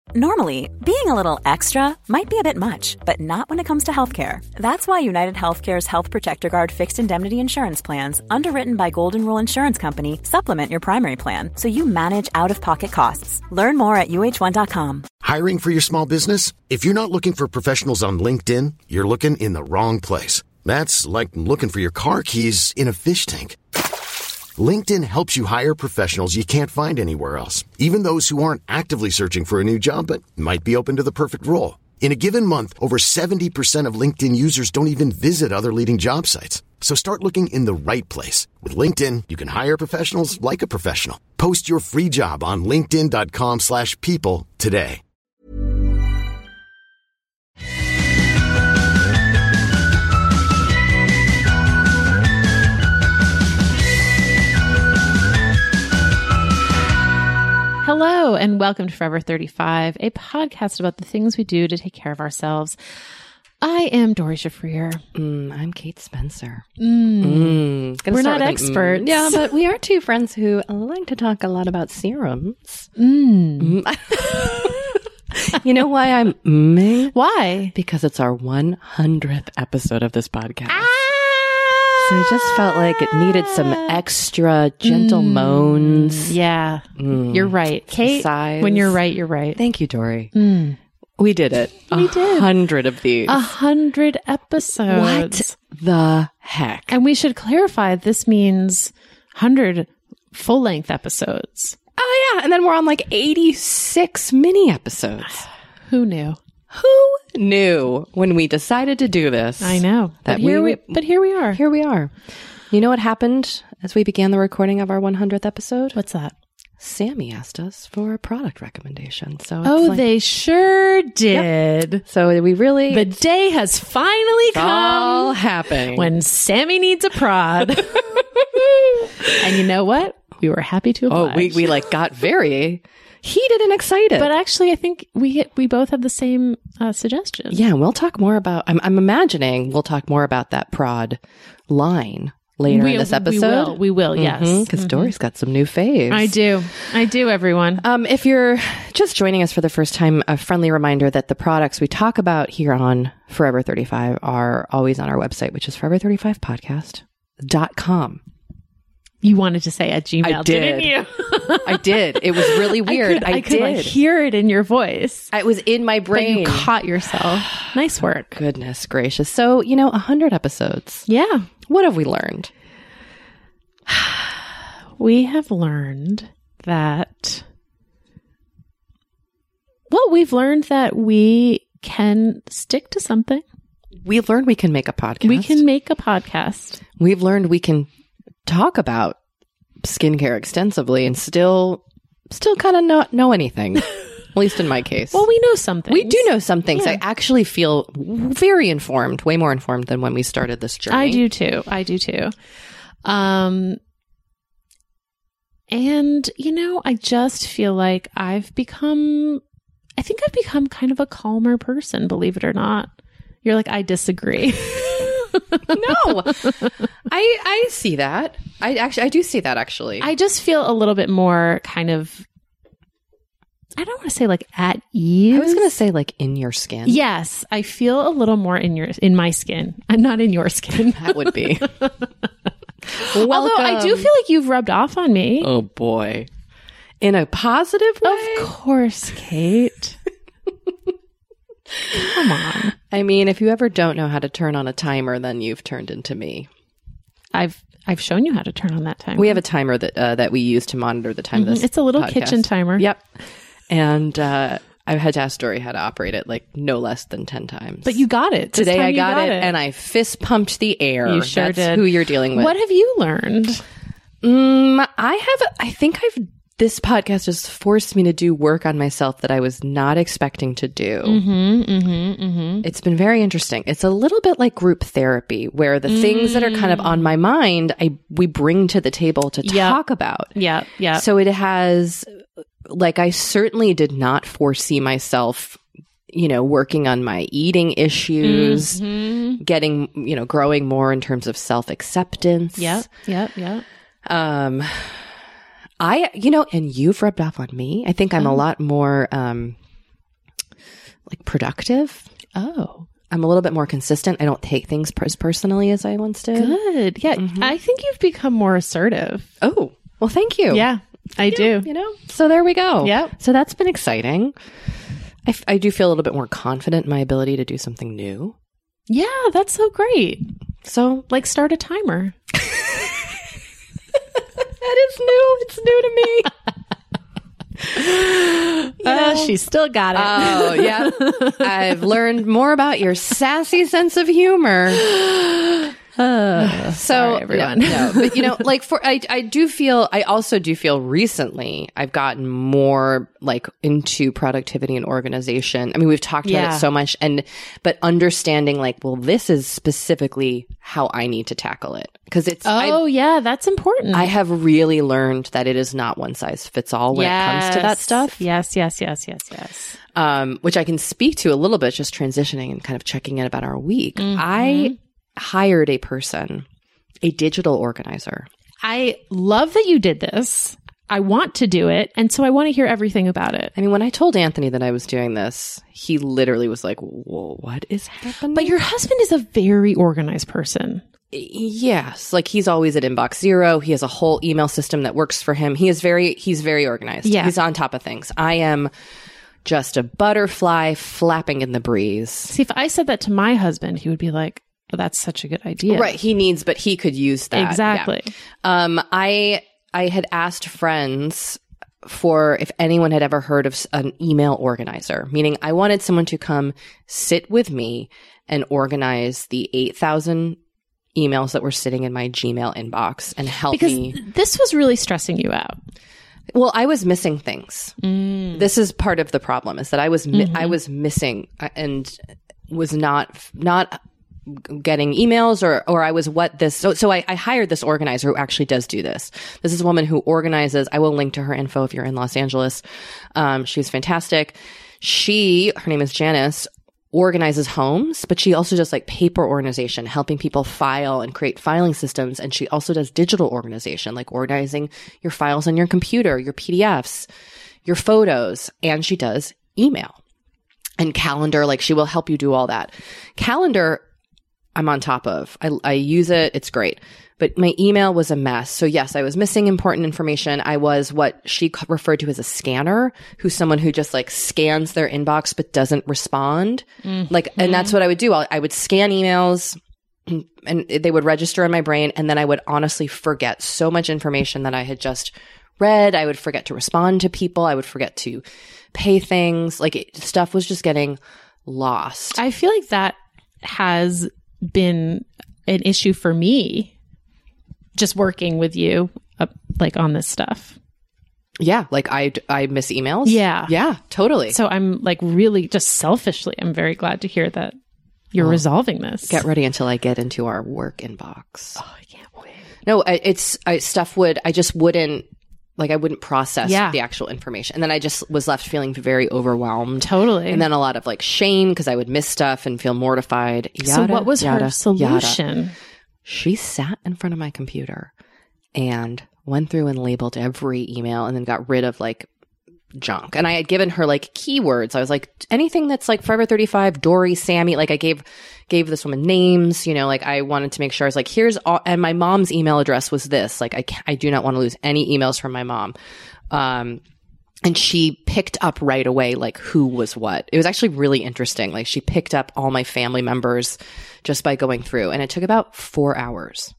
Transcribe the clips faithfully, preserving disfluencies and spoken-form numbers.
Normally, being a little extra might be a bit much, but not when it comes to healthcare. That's why United Healthcare's Health Protector Guard fixed indemnity insurance plans, underwritten by Golden Rule Insurance Company, supplement your primary plan so you manage out-of-pocket costs. Learn more at U H one dot com. Hiring for your small business? If you're not looking for professionals on LinkedIn, you're looking in the wrong place. That's like looking for your car keys in a fish tank. LinkedIn helps you hire professionals you can't find anywhere else, even those who aren't actively searching for a new job but might be open to the perfect role. In a given month, over seventy percent of LinkedIn users don't even visit other leading job sites. So start looking in the right place. With LinkedIn, you can hire professionals like a professional. Post your free job on linkedin dot com slash people today. Hello, and welcome to Forever thirty-five, a podcast about the things we do to take care of ourselves. I am Dory Shafrir. Mm, I'm Kate Spencer. Mm. Mm. We're not experts. Mm. Yeah, but we are two friends who like to talk a lot about serums. Mm. Mm. You know why I'm mm? Why? Because it's our one hundredth episode of this podcast. Ah! So it just felt like it needed some extra gentle mm. moans. Yeah, mm. you're right. Kate, Sighs. When you're right, you're right. Thank you, Dory. Mm. We did it. We a did. A hundred of these. A hundred episodes. What the heck? And we should clarify, this means hundred full-length episodes. Oh, yeah. And then we're on like eighty-six mini episodes. Who knew? Who knew when we decided to do this? I know. That but here we, we, but here we are. Here we are. You know what happened as we began the recording of our one hundredth episode? What's that? Sammy asked us for a product recommendation. So oh, like, they sure did. Yep. So we really the day has finally come. All happening when Sammy needs a prod. And you know what? We were happy to oblige. Oh, we we like got very heated and excited. But actually, I think we we both have the same uh, suggestion. Yeah, we'll talk more about. I'm I'm imagining we'll talk more about that prod line later we, in this episode. We will. We will. Yes, because mm-hmm. Dory's got some new faves. I do. I do. Everyone. Um, if you're just joining us for the first time, a friendly reminder that the products we talk about here on Forever thirty-five are always on our website, which is forever thirty-five podcast dot com. You wanted to say at Gmail, I did. didn't you? I did. It was really weird. I could, I, I did. could like hear it in your voice. It was in my brain. But you caught yourself. Nice work. Goodness gracious. So, you know, a hundred episodes. Yeah. What have we learned? We have learned that, well, we've learned that we can stick to something. We've learned we can make a podcast. We can make a podcast. We've learned we can talk about skincare extensively and still still kind of not know anything. At least in my case. Well, we know some things. We do know some things. Yeah. I actually feel very informed, way more informed than when we started this journey. I do too. I do too. Um, and, you know, I just feel like I've become, I think I've become kind of a calmer person, believe it or not. You're like, I disagree. No, I I see that. I actually I do see that actually. I just feel a little bit more kind of, I don't want to say like at ease. I was going to say like in your skin. Yes, I feel a little more in your in my skin. I'm not in your skin. That would be. Although I do feel like you've rubbed off on me. Oh boy. In a positive way? Of course, Kate. Come on. I mean, if you ever don't know how to turn on a timer, then you've turned into me. I've I've shown you how to turn on that timer. We have a timer that uh, that we use to monitor the time mm-hmm. of this It's a little podcast. kitchen timer. Yep. And uh, I've had to ask Dory how to operate it like no less than ten times. But you got it. This Today I you got, got it, it, and I fist pumped the air. You sure That's did. who you're dealing with. What have you learned? Mm, I have. I think I've. This podcast has forced me to do work on myself that I was not expecting to do. Mm-hmm, mm-hmm, mm-hmm. It's been very interesting. It's a little bit like group therapy, where the mm. things that are kind of on my mind, I we bring to the table to yep. talk about. Yeah, yeah. So it has, like, I certainly did not foresee myself, you know, working on my eating issues, mm-hmm. getting, you know, growing more in terms of self-acceptance. Yep, yep, yep. Um, I, you know, and you've rubbed off on me. I think I'm oh. a lot more, um, like productive. Oh, I'm a little bit more consistent. I don't take things as personally as I once did. good. Yeah. Mhm. I think you've become more assertive. Oh, well, thank you. Yeah, I Yeah, do. You know, so there we go. Yep. So that's been exciting. I, f- I do feel a little bit more confident in my ability to do something new. Yeah, that's so great. So Like start a timer. that is new. It's new to me. Oh, she still got it. Oh, yeah. I've learned more about your sassy sense of humor. Uh, So, sorry, everyone. No, no, but you know, like for, I, I do feel, I also do feel recently I've gotten more like into productivity and organization. I mean, we've talked about Yeah. it so much and, but understanding like, well, this is specifically how I need to tackle it. Cause it's, Oh, I, yeah, that's important. I have really learned that it is not one size fits all when it comes to that Yes. stuff. Yes, yes, yes, yes, yes. Um, which I can speak to a little bit, just transitioning and kind of checking in about our week. Mm-hmm. I hired a person, a digital organizer. I love that you did this. I want to do it. And so I want to hear everything about it. I mean, when I told Anthony that I was doing this, he literally was like, whoa, what is happening? But your husband is a very organized person. Yes. Like he's always at inbox zero. He has a whole email system that works for him. He is very, he's very organized. Yeah. He's on top of things. I am just a butterfly flapping in the breeze. See, if I said that to my husband, he would be like, well, that's such a good idea. Right. He needs, but he could use that. Exactly. Yeah. Um, I, I had asked friends for if anyone had ever heard of s- an email organizer, meaning I wanted someone to come sit with me and organize the eight thousand emails that were sitting in my Gmail inbox and help Because me. this was really stressing you out. Well, I was missing things. Mm. This is part of the problem is that I was, mi- I was missing uh, and was not, not getting emails or, or I was what this, so, so I, I hired this organizer who actually does do this. This is a woman who organizes. I will link to her info if you're in Los Angeles. Um, she's fantastic. She, her name is Janice, organizes homes, but she also does like paper organization, helping people file and create filing systems. And she also does digital organization, like organizing your files on your computer, your P D Fs, your photos, and she does email and calendar. Like she will help you do all that. Calendar, I'm on top of. I, I use it. It's great. But my email was a mess. So yes, I was missing important information. I was what she c- referred to as a scanner, who's someone who just like scans their inbox but doesn't respond. Mm-hmm. Like, and that's what I would do. I, I would scan emails and they would register in my brain. And then I would honestly forget so much information that I had just read. I would forget to respond to people. I would forget to pay things. Like it, stuff was just getting lost. I feel like that has been an issue for me just working with you uh, like on this stuff. Yeah. Like I, I miss emails. Yeah. Yeah, totally. So I'm like really just selfishly, I'm very glad to hear that you're Oh. resolving this. Get ready until I get into our work inbox. Oh, I can't wait. No, I, it's I, stuff would, I just wouldn't, like I wouldn't process Yeah. the actual information. And then I just was left feeling very overwhelmed. Totally. And then a lot of like shame because I would miss stuff and feel mortified. Yada, so what was yada, her solution? Yada. She sat in front of my computer and went through and labeled every email and then got rid of like junk. And I had given her like keywords. I was like, anything that's like Forever thirty-five, Dory, Sammy, like I gave, gave this woman names, you know, like I wanted to make sure I was like, here's all, and my mom's email address was this. Like I can't, I do not want to lose any emails from my mom. Um, and she picked up right away, like who was what. It was actually really interesting. Like she picked up all my family members just by going through and it took about four hours.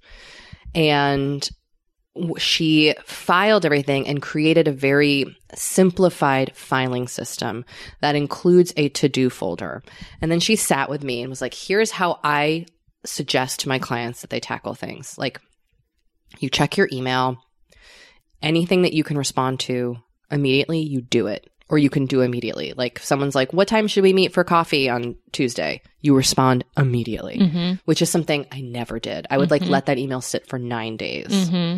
And she filed everything and created a very simplified filing system that includes a to-do folder. And then she sat with me and was like, here's how I suggest to my clients that they tackle things. Like you check your email, anything that you can respond to immediately, you do it. Or you can do immediately. Like someone's like, what time should we meet for coffee on Tuesday? You respond immediately, mm-hmm. which is something I never did. I would mm-hmm. like let that email sit for nine days. Mm-hmm.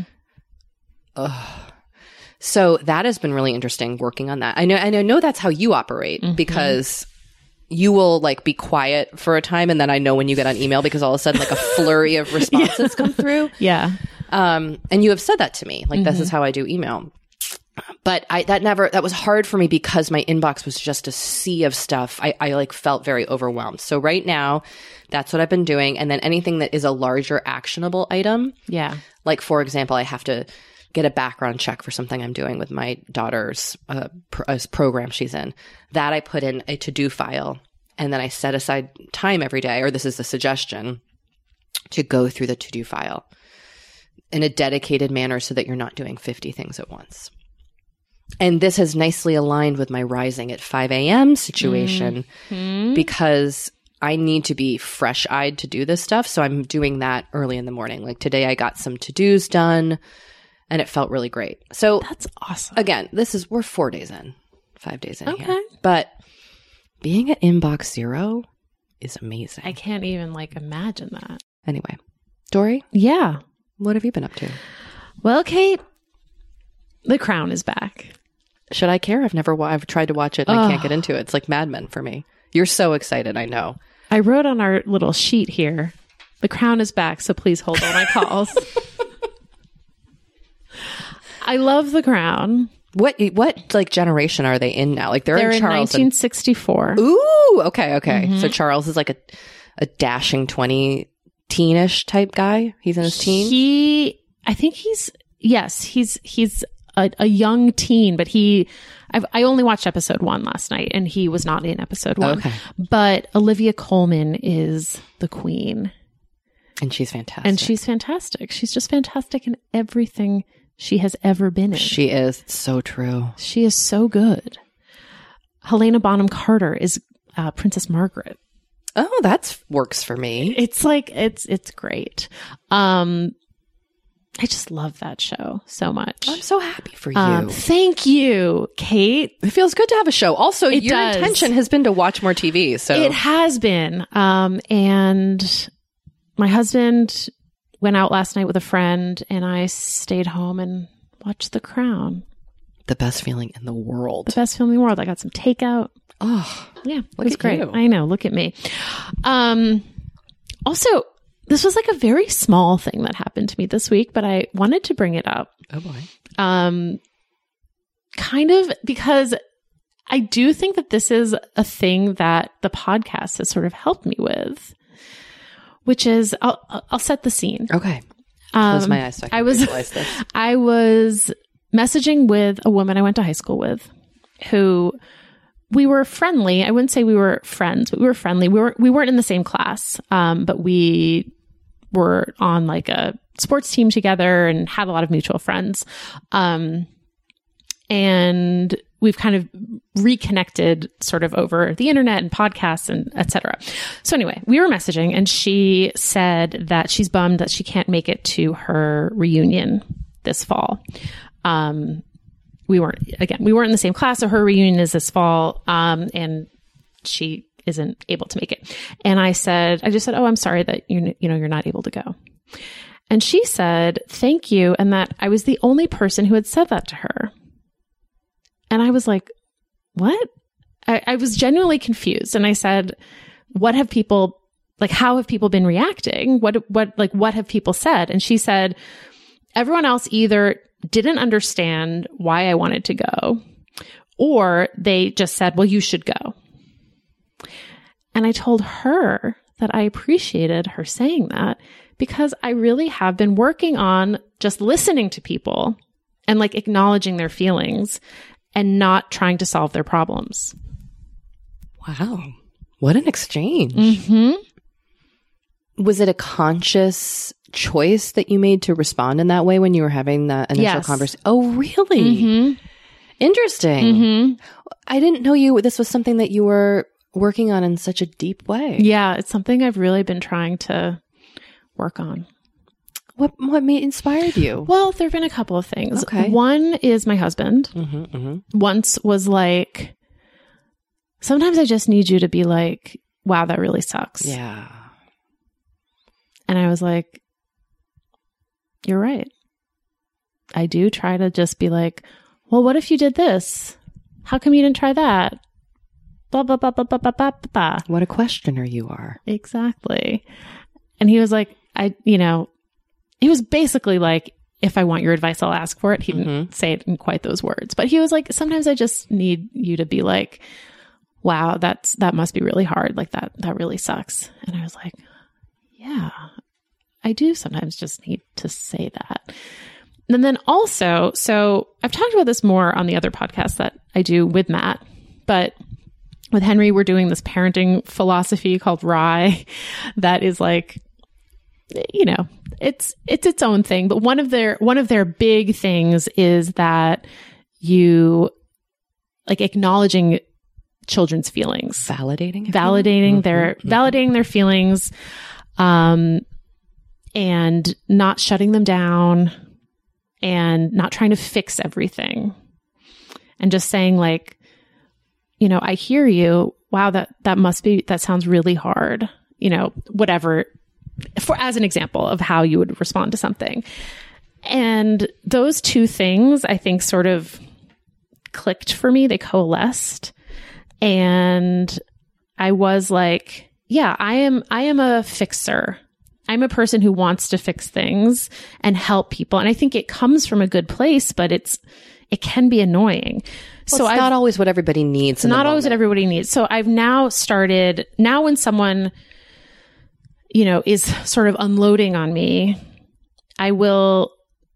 Ugh. So that has been really interesting working on that. I know, and I know that's how you operate mm-hmm. because you will like be quiet for a time and then I know when you get on email because all of a sudden like a flurry of responses yeah. come through. Yeah. Um, and you have said that to me. Like mm-hmm. this is how I do email. But I, that never, that was hard for me because my inbox was just a sea of stuff. I, I like felt very overwhelmed. So right now, that's what I've been doing. And then anything that is a larger actionable item. Yeah. Like, for example, I have to get a background check for something I'm doing with my daughter's uh, pr- uh, program she's in. That I put in a to-do file. And then I set aside time every day, or this is the suggestion, to go through the to-do file in a dedicated manner so that you're not doing fifty things at once. And this has nicely aligned with my rising at five a.m. situation mm-hmm. because I need to be fresh-eyed to do this stuff. So I'm doing that early in the morning. Like today I got some to-dos done and it felt really great. So that's awesome. Again, this is, we're four days in, five days in okay. here. But being at inbox zero is amazing. I can't even like imagine that. Anyway, Dory? Yeah. What have you been up to? Well, Kate, The Crown is back. Should I care? I've never, wa- I've tried to watch it and oh. I can't get into it. It's like Mad Men for me. You're so excited, I know. I wrote on our little sheet here, The Crown is back, so please hold all my calls. I love The Crown. What what like generation are they in now? Like they're, they're in in Charles nineteen sixty-four. And, ooh, okay, okay. Mm-hmm. So Charles is like a a dashing twenty teenish type guy. He's in his teens. He, I think he's yes, he's he's a, a young teen, but he. I've, I only watched episode one last night, and he was not in episode one. Okay, but Olivia Colman is the queen, and she's fantastic. And she's fantastic. She's just fantastic in everything she has ever been in. She is. It's so true. She is so good. Helena Bonham Carter is uh, Princess Margaret. Oh, that's works for me. It's like, it's, it's great. Um, I just love that show so much. I'm so happy for you. Um, thank you, Kate. It feels good to have a show. Also, it your does. intention has been to watch more T V. So it has been. Um, and my husband went out last night with a friend, and I stayed home and watched The Crown. The best feeling in the world. The best film in the world. I got some takeout. Oh, yeah, it look was at great. you. I know. Look at me. Um, also, this was like a very small thing that happened to me this week, but I wanted to bring it up. Oh boy. Um, kind of because I do think that this is a thing that the podcast has sort of helped me with, which is I'll I'll set the scene. Okay. Um, Close my eyes so I can I was visualize this. I was messaging with a woman I went to high school with, who we were friendly. I wouldn't say we were friends, but we were friendly. We were we weren't in the same class, um, but we were on like a sports team together and had a lot of mutual friends. Um, and we've kind of reconnected sort of over the internet and podcasts and et cetera. So anyway, we were messaging, and she said that she's bummed that she can't make it to her reunion this fall. Um, we weren't, again, we weren't in the same class, so her reunion is this fall. Um, and she isn't able to make it. And I said, I just said, oh, I'm sorry that you, you know, you're not able to go. And she said, thank you. And that I was the only person who had said that to her. And I was like, what? I, I was genuinely confused. And I said, what have people, like, how have people been reacting? What, what, like, what have people said? And she said, everyone else either didn't understand why I wanted to go, or they just said, well, you should go. And I told her that I appreciated her saying that, because I really have been working on just listening to people and like acknowledging their feelings and not trying to solve their problems. Wow. What an exchange. Mm-hmm. Was it a conscious choice that you made to respond in that way when you were having that initial Yes. conversation? Oh, really? Mm-hmm. Interesting. Mm-hmm. I didn't know you, this was something that you were working on in such a deep way. Yeah, it's something I've really been trying to work on. What what made inspired you? Well, there have been a couple of things. Okay. One is my husband Mm-hmm, mm-hmm. once was like, sometimes I just need you to be like, wow, that really sucks. Yeah. And I was like, you're right. I do try to just be like, well, what if you did this? How come you didn't try that? Blah, blah, blah, blah, blah, blah, blah, blah. What a questioner you are. Exactly. And he was like, I, you know, he was basically like, if I want your advice, I'll ask for it. He didn't mm-hmm. say it in quite those words, but he was like, sometimes I just need you to be like, wow, that's, that must be really hard. Like that, that really sucks. And I was like, yeah, I do sometimes just need to say that. And then also, so I've talked about this more on the other podcast that I do with Matt, but with Henry, we're doing this parenting philosophy called Rye that is like, you know, it's, it's its own thing. But one of their, one of their big things is that you like acknowledging children's feelings, validating, validating mm-hmm, their, mm-hmm. validating their feelings, um, and not shutting them down and not trying to fix everything and just saying like, you know, I hear you. Wow. That, that must be, that sounds really hard, you know, whatever. For as an example of how you would respond to something. And those two things, I think, sort of clicked for me. They coalesced. And I was like, yeah, I am, I am a fixer. I'm a person who wants to fix things and help people. And I think it comes from a good place, but it's, it can be annoying. Well, so it's I've, not always what everybody needs. It's not always what everybody needs. So I've now started, now when someone, you know, is sort of unloading on me, I will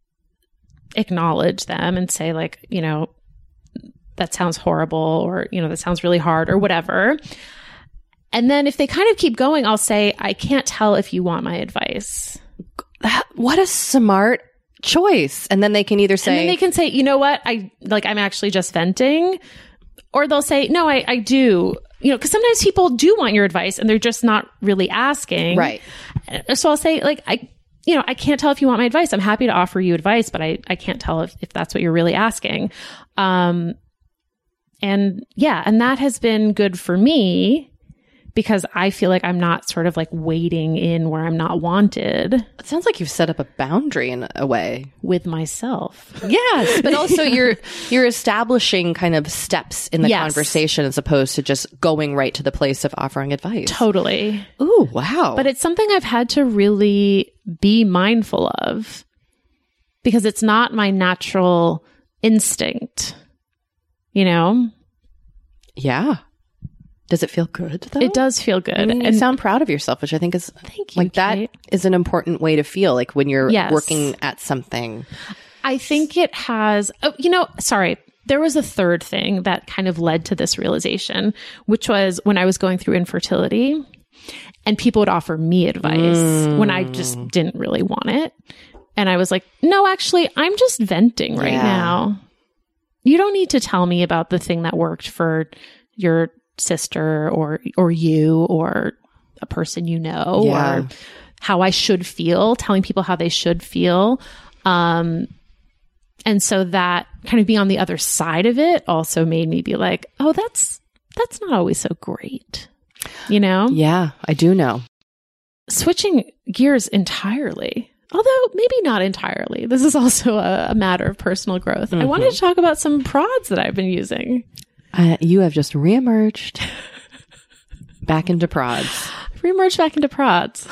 acknowledge them and say like, you know, that sounds horrible, or, you know, that sounds really hard, or whatever. And then if they kind of keep going, I'll say, I can't tell if you want my advice. That, what a smart choice. And then they can either say, and then they can say, you know what? I like, I'm actually just venting. Or they'll say, no, I, I do. You know, because sometimes people do want your advice and they're just not really asking. Right. So I'll say, like, I, you know, I can't tell if you want my advice. I'm happy to offer you advice, but I, I can't tell if, if that's what you're really asking. Um, and yeah, and that has been good for me because I feel like I'm not sort of like waiting in where I'm not wanted. It sounds like you've set up a boundary in a way. With myself. Yes. But also you're you're establishing kind of steps in the yes. conversation as opposed to just going right to the place of offering advice. Totally. Ooh, wow. But it's something I've had to really be mindful of because it's not my natural instinct, you know? Yeah. Does it feel good though? It does feel good. I mean, you and sound proud of yourself, which I think is thank you, like Kate. That is an important way to feel like when you're yes. working at something. I think it has, oh, you know, sorry. There was a third thing that kind of led to this realization, which was when I was going through infertility and people would offer me advice mm. when I just didn't really want it. And I was like, no, actually, I'm just venting right yeah. now. You don't need to tell me about the thing that worked for your sister or or you or a person you know yeah. or how I should feel, telling people how they should feel. Um, and so that kind of being on the other side of it also made me be like, oh, that's that's not always so great. You know? Yeah, I do know. Switching gears entirely. Although maybe not entirely. This is also a, a matter of personal growth. Mm-hmm. I wanted to talk about some prods that I've been using. Uh, you have just reemerged back into prods. Reemerged back into prods.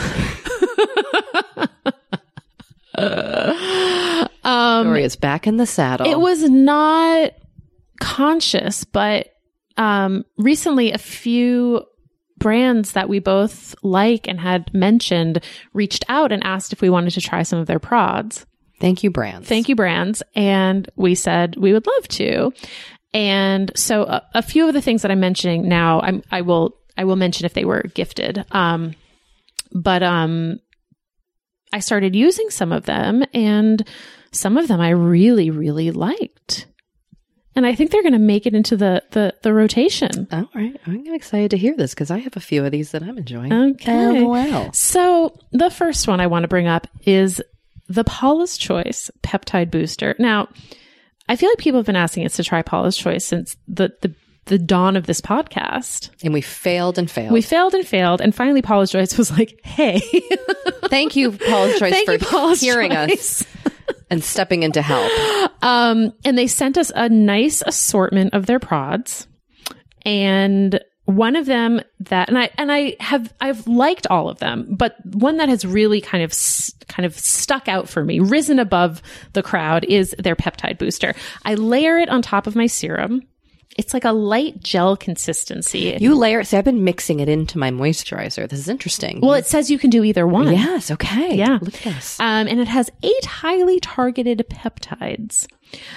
uh, um, Story is back in the saddle. It was not conscious, but um, recently a few brands that we both like and had mentioned reached out and asked if we wanted to try some of their prods. Thank you, brands. Thank you, brands. And we said we would love to. And so a, a few of the things that I'm mentioning now, I'm, I will, I will mention if they were gifted. Um, but, um, I started using some of them and some of them I really, really liked. And I think they're going to make it into the, the, the rotation. All right. I'm excited to hear this because I have a few of these that I'm enjoying. Okay. Oh, wow. So the first one I want to bring up is the Paula's Choice Peptide Booster. Now, I feel like people have been asking us to try Paula's Choice since the, the, the dawn of this podcast. And we failed and failed. We failed and failed. And finally, Paula's Choice was like, hey. Thank you, Paula's Choice, Thank for you, Paula's hearing Choice. us and stepping in to help. Um, and they sent us a nice assortment of their prods. And one of them that, and I, and I have, I've liked all of them, but one that has really kind of, kind of stuck out for me, risen above the crowd, is their peptide booster. I layer it on top of my serum. It's like a light gel consistency. You layer it. See, I've been mixing it into my moisturizer. This is interesting. Well, it says you can do either one. Yes. Okay. Yeah. Look at this. Um, and it has eight highly targeted peptides.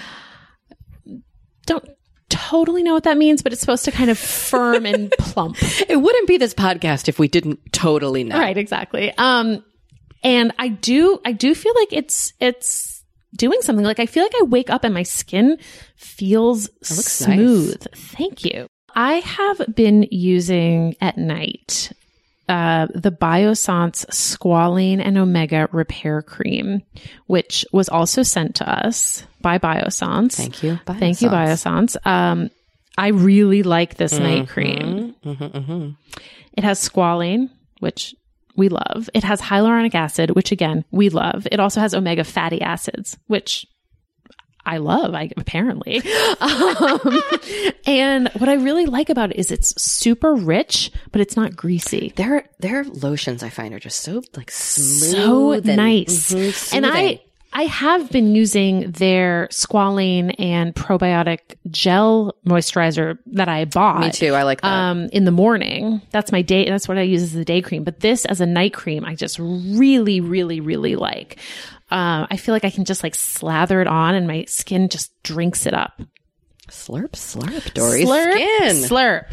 Don't totally know what that means, but it's supposed to kind of firm and plump. It wouldn't be this podcast if we didn't totally know. Right. Exactly. Um, and I do, I do feel like it's, it's, doing something. Like I feel like I wake up and my skin feels smooth. Nice. Thank you. I have been using at night uh, the Biossance Squalane and Omega Repair Cream, which was also sent to us by Biossance. Thank you. Biossance. Thank you, Biossance. Um, I really like this mm-hmm. night cream. Mm-hmm, mm-hmm. It has squalane, which we love. It has hyaluronic acid, which again, we love. It also has omega fatty acids, which I love, I apparently. um, and what I really like about it is it's super rich, but it's not greasy. Their their lotions I find are just so like smooth, so and, nice. Mm-hmm, and I I have been using their squalane and probiotic gel moisturizer that I bought. Me too. I like that. Um, in the morning. That's my day. That's what I use as the day cream. But this as a night cream, I just really, really, really like. Uh, I feel like I can just like slather it on and my skin just drinks it up. Slurp, slurp, Dory's slurp, skin. Slurp.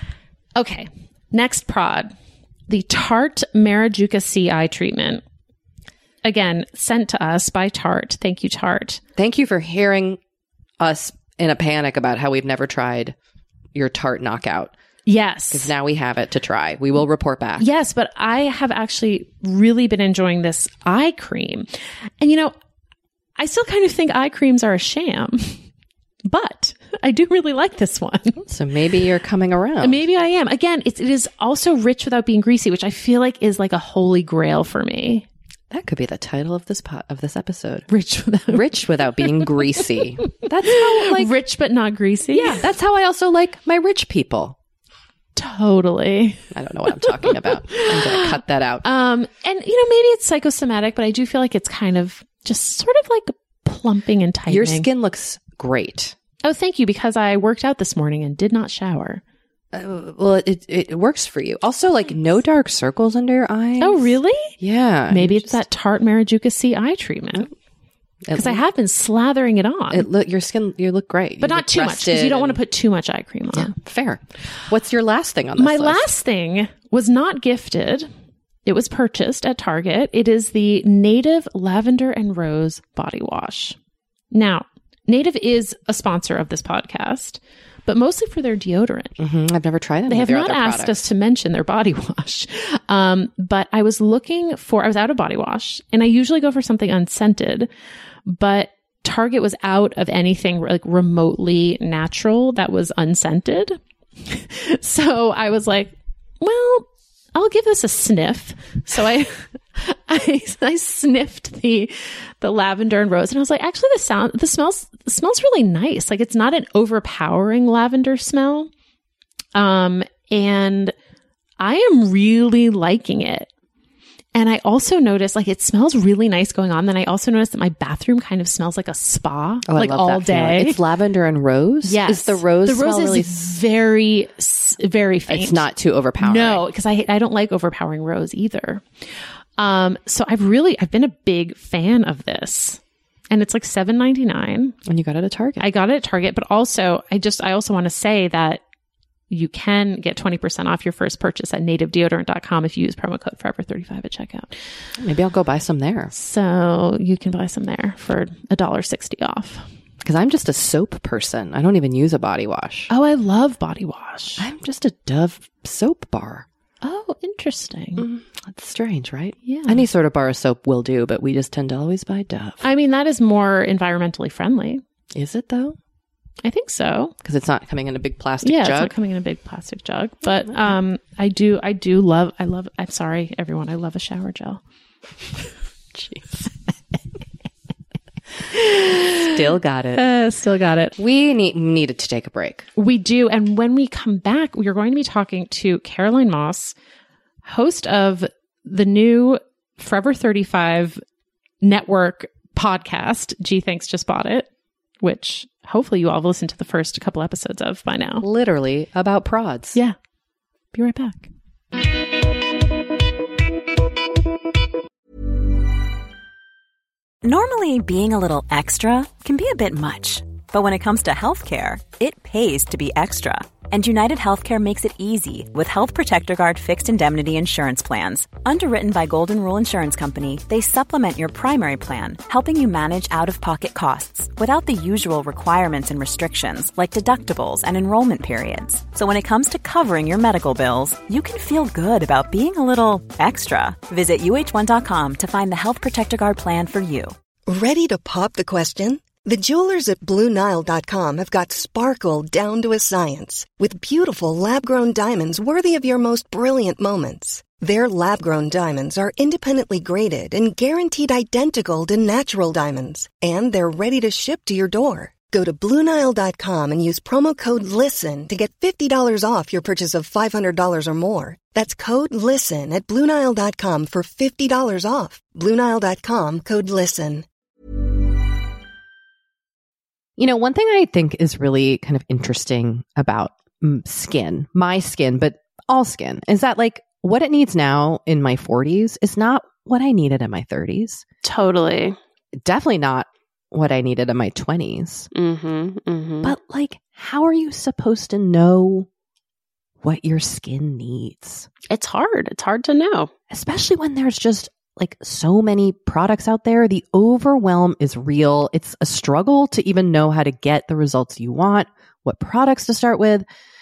Okay. Next prod. The Tarte Marajuka C eye treatment. Again, sent to us by Tarte. Thank you, Tarte. Thank you for hearing us in a panic about how we've never tried your Tarte knockout. Yes. Because now we have it to try. We will report back. Yes, but I have actually really been enjoying this eye cream. And you know, I still kind of think eye creams are a sham. But I do really like this one. So maybe you're coming around. Maybe I am. Again, it's, it is also rich without being greasy, which I feel like is like a holy grail for me. That could be the title of this po- of this episode. Rich without rich without being greasy. That's how like rich but not greasy. Yeah, that's how I also like my rich people. Totally. I don't know what I'm talking about. I'm going to cut that out. Um, and you know, maybe it's psychosomatic, but I do feel like it's kind of just sort of like plumping and tightening. Your skin looks great. Oh, thank you, because I worked out this morning and did not shower. Uh, well, it it works for you. Also, like no dark circles under your eyes. Oh, really? Yeah. Maybe it's just that Tarte Marajuka C eye treatment. Because I have been slathering it on. It look your skin. You look great, but you not too much because you don't want to put too much eye cream on. Yeah, fair. What's your last thing on this My list? last thing was not gifted. It was purchased at Target. It is the Native Lavender and Rose Body Wash. Now, Native is a sponsor of this podcast, but mostly for their deodorant. Mm-hmm. I've never tried it. They have not asked products. us to mention their body wash. Um, but I was looking for, I was out of body wash, and I usually go for something unscented, but Target was out of anything like remotely natural that was unscented. So I was like, well, I'll give this a sniff. So I, I, I sniffed the, the lavender and rose, and I was like, actually, the sound, the smells, the smells really nice. Like it's not an overpowering lavender smell. Um, and I am really liking it. And I also noticed like it smells really nice going on. Then I also noticed that my bathroom kind of smells like a spa, oh, like I love all that day. feeling. It's lavender and rose. Yes, is the rose. The rose smell is really very, very faint. It's not too overpowering. No, because I I don't like overpowering rose either. Um, so I've really I've been a big fan of this, and it's like seven ninety-nine. And you got it at Target. I got it at Target, but also I just I also want to say that you can get twenty percent off your first purchase at native deodorant dot com if you use promo code forever thirty-five at checkout. Maybe I'll go buy some there. So you can buy some there for one dollar sixty off. Because I'm just a soap person. I don't even use a body wash. Oh, I love body wash. I'm just a Dove soap bar. Oh, interesting. Mm, that's strange, right? Yeah. Any sort of bar of soap will do, but we just tend to always buy Dove. I mean, that is more environmentally friendly. Is it though? I think so. Because it's not coming in a big plastic yeah, jug. it's not coming in a big plastic jug. But um, I do, I do love, I love, I'm sorry, everyone, I love a shower gel. Jeez. Still got it. Uh, still got it. We need, needed to take a break. We do. And when we come back, we are going to be talking to Caroline Moss, host of the new Forever thirty-five network podcast, Gee Thanks Just Bought It, which hopefully you all have listened to the first couple episodes of by now. Literally about prods. Yeah. Be right back. Normally, being a little extra can be a bit much, but when it comes to healthcare, it pays to be extra. And United Healthcare makes it easy with Health Protector Guard fixed indemnity insurance plans. Underwritten by Golden Rule Insurance Company, they supplement your primary plan, helping you manage out-of-pocket costs without the usual requirements and restrictions like deductibles and enrollment periods. So when it comes to covering your medical bills, you can feel good about being a little extra. Visit U H one dot com to find the Health Protector Guard plan for you. Ready to pop the question? The jewelers at Blue Nile dot com have got sparkle down to a science with beautiful lab-grown diamonds worthy of your most brilliant moments. Their lab-grown diamonds are independently graded and guaranteed identical to natural diamonds, and they're ready to ship to your door. Go to Blue Nile dot com and use promo code LISTEN to get fifty dollars off your purchase of five hundred dollars or more. That's code LISTEN at Blue Nile dot com for fifty dollars off. Blue Nile dot com, code LISTEN. You know, one thing I think is really kind of interesting about skin, my skin, but all skin, is that like what it needs now in my forties is not what I needed in my thirties. Totally. Definitely not what I needed in my twenties. Mm-hmm, mm-hmm. But like, how are you supposed to know what your skin needs? It's hard. It's hard to know. Especially when there's just like so many products out there. The overwhelm is real. It's a struggle to even know how to get the results you want, what products to start with.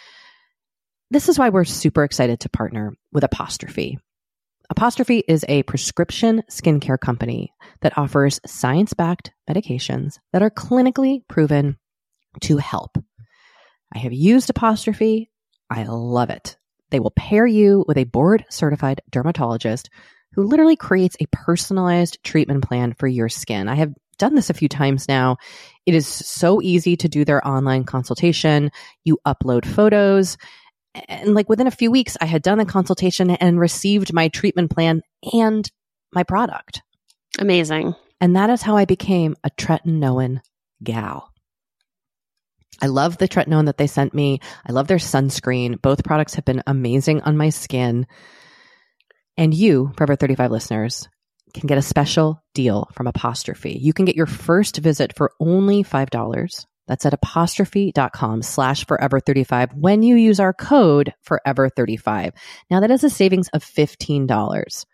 This is why we're super excited to partner with Apostrophe. Apostrophe is a prescription skincare company that offers science-backed medications that are clinically proven to help. I have used Apostrophe. I love it. They will pair you with a board-certified dermatologist who literally creates a personalized treatment plan for your skin. I have done this a few times now. It is so easy to do their online consultation. You upload photos. And like within a few weeks, I had done the consultation and received my treatment plan and my product. Amazing. And that is how I became a tretinoin gal. I love the tretinoin that they sent me. I love their sunscreen. Both products have been amazing on my skin. And you, Forever thirty-five listeners, can get a special deal from Apostrophe. You can get your first visit for only five dollars. That's at apostrophe.com slash forever 35 when you use our code forever thirty-five. Now that is a savings of fifteen dollars.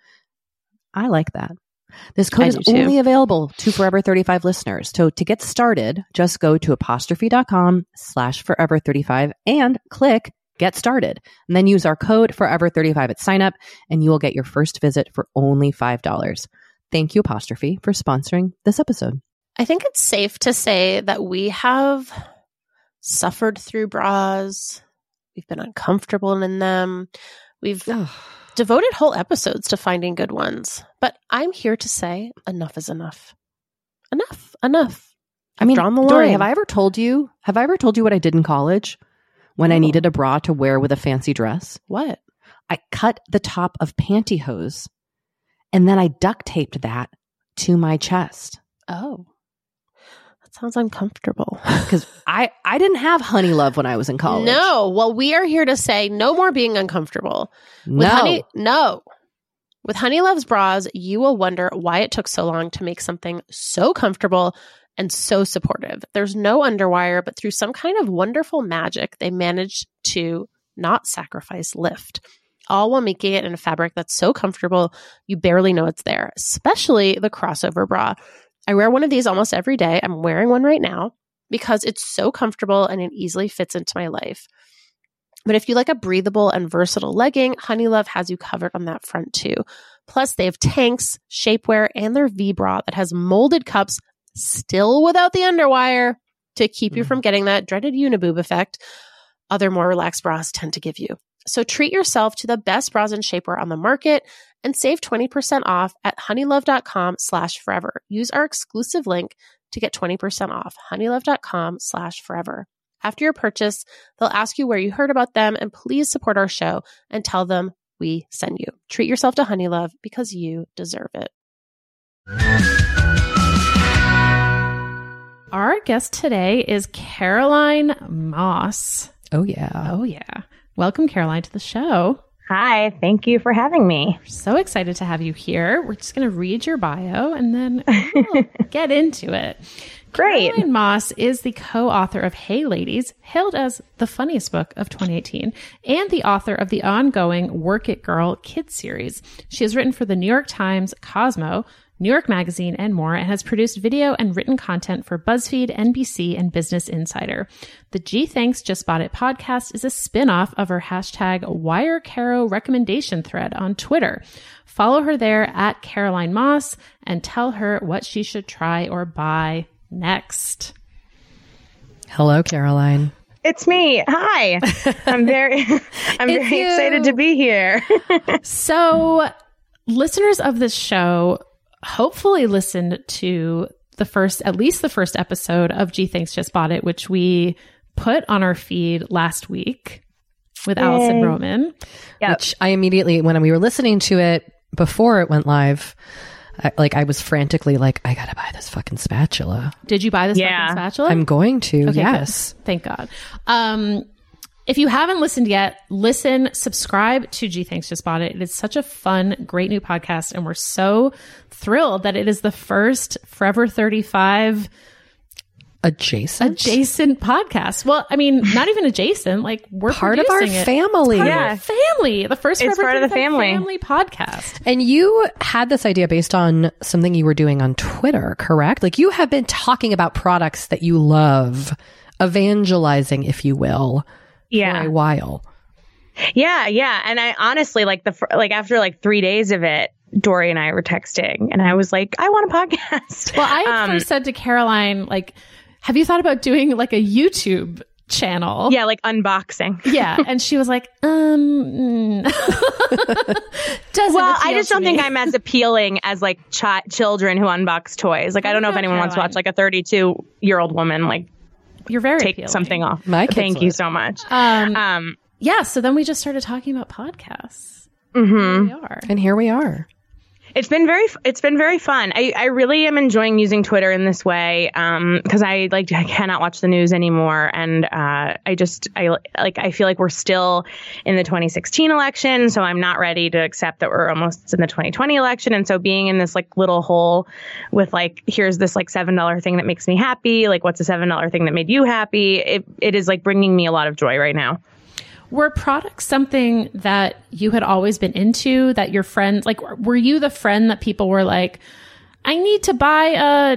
I like that. This code I is only available to Forever thirty-five listeners. So to get started, just go to apostrophe.com slash forever 35 and click Get Started. And then use our code forever thirty-five at sign up and you will get your first visit for only five dollars. Thank you, Apostrophe, for sponsoring this episode. I think it's safe to say that we have suffered through bras. We've been uncomfortable in them. We've Ugh. devoted whole episodes to finding good ones. But I'm here to say enough is enough. Enough. Enough. I mean, drawn the Dory, line. have I ever told you, have I ever told you what I did in college when No. I needed a bra to wear with a fancy dress? What? I cut the top of pantyhose and then I duct taped that to my chest. Oh. That sounds uncomfortable. Because I, I didn't have Honey Love when I was in college. No. Well, we are here to say no more being uncomfortable. With No. Honey, no. With Honey Love's bras, you will wonder why it took so long to make something so comfortable and so supportive. There's no underwire, but through some kind of wonderful magic, they managed to not sacrifice lift, all while making it in a fabric that's so comfortable you barely know it's there, especially the crossover bra. I wear one of these almost every day. I'm wearing one right now because it's so comfortable and it easily fits into my life. But if you like a breathable and versatile legging, Honey Love has you covered on that front too. Plus, they have tanks, shapewear, and their V-bra that has molded cups, still without the underwire, to keep you from getting that dreaded uniboob effect other more relaxed bras tend to give you. So treat yourself to the best bras and shapewear on the market and save twenty percent off at honeylove.com slash forever. Use our exclusive link to get twenty percent off, honeylove.com slash forever. After your purchase, they'll ask you where you heard about them, and please support our show and tell them we send you. Treat yourself to Honeylove because you deserve it. Our guest today is Caroline Moss. Oh, yeah. Oh, yeah. Welcome, Caroline, to the show. Hi, thank you for having me. We're so excited to have you here. We're just going to read your bio and then we'll get into it. Great. Caroline Moss is the co-author of Hey Ladies, hailed as the funniest book of twenty eighteen, and the author of the ongoing Work It Girl kids series. She has written for the New York Times, Cosmo, New York Magazine, and more, and has produced video and written content for BuzzFeed, N B C, and Business Insider. The Gee Thanks Just Bought It podcast is a spin-off of her hashtag WireCaro recommendation thread on Twitter. Follow her there at Caroline Moss and tell her what she should try or buy next. Hello, Caroline. It's me. Hi. I'm very I'm It's very you. excited to be here. So, listeners of this show hopefully listened to the first, at least the first episode of Gee Thanks Just Bought It, which we put on our feed last week with Yay. Allison Roman. Yep. Which I immediately, when we were listening to it before it went live, I, like I was frantically like, I gotta buy this fucking spatula. Did you buy this Yeah. fucking spatula? I'm going to, Okay, yes. good. Thank God. Um, if you haven't listened yet, listen, subscribe to Gee Thanks Just Bought It. It is such a fun, great new podcast, and we're so thrilled that it is the first Forever thirty-five Adjacent? adjacent podcast. Well, I mean, not even adjacent, like we're Part of our producing it. family. Part Yeah. of our family. The first It's Forever part of the thirty-five family. family podcast. And you had this idea based on something you were doing on Twitter, correct? Like you have been talking about products that you love, evangelizing, if you will, Yeah. for a while. Yeah, yeah. And I honestly like the fir- like after like three days of it, Dory and I were texting and I was like, I want a podcast. Well, I at Um, first said to Caroline, like, have you thought about doing like a YouTube channel? Yeah, like unboxing. Yeah. And she was like, um, mm. Doesn't Well, I appeal just to don't me. think I'm as appealing as like chi- children who unbox toys. Like I don't know if anyone wants to watch like a thirty-two year old woman like You're very take appealing. something off. My kids Thank you would. so much. Um, Um, yeah. So then we just started talking about podcasts. mhm. Here we are. And here we are. It's been very, it's been very fun. I, I really am enjoying using Twitter in this way. Um, cause I like, I cannot watch the news anymore. And, uh, I just, I like, I feel like we're still in the twenty sixteen election. So I'm not ready to accept that we're almost in the twenty twenty election. And so being in this like little hole with like, here's this like seven dollar thing that makes me happy. Like what's a seven dollar thing that made you happy? It, it is like bringing me a lot of joy right now. Were products something that you had always been into, that your friends, like, were you the friend that people were like, I need to buy a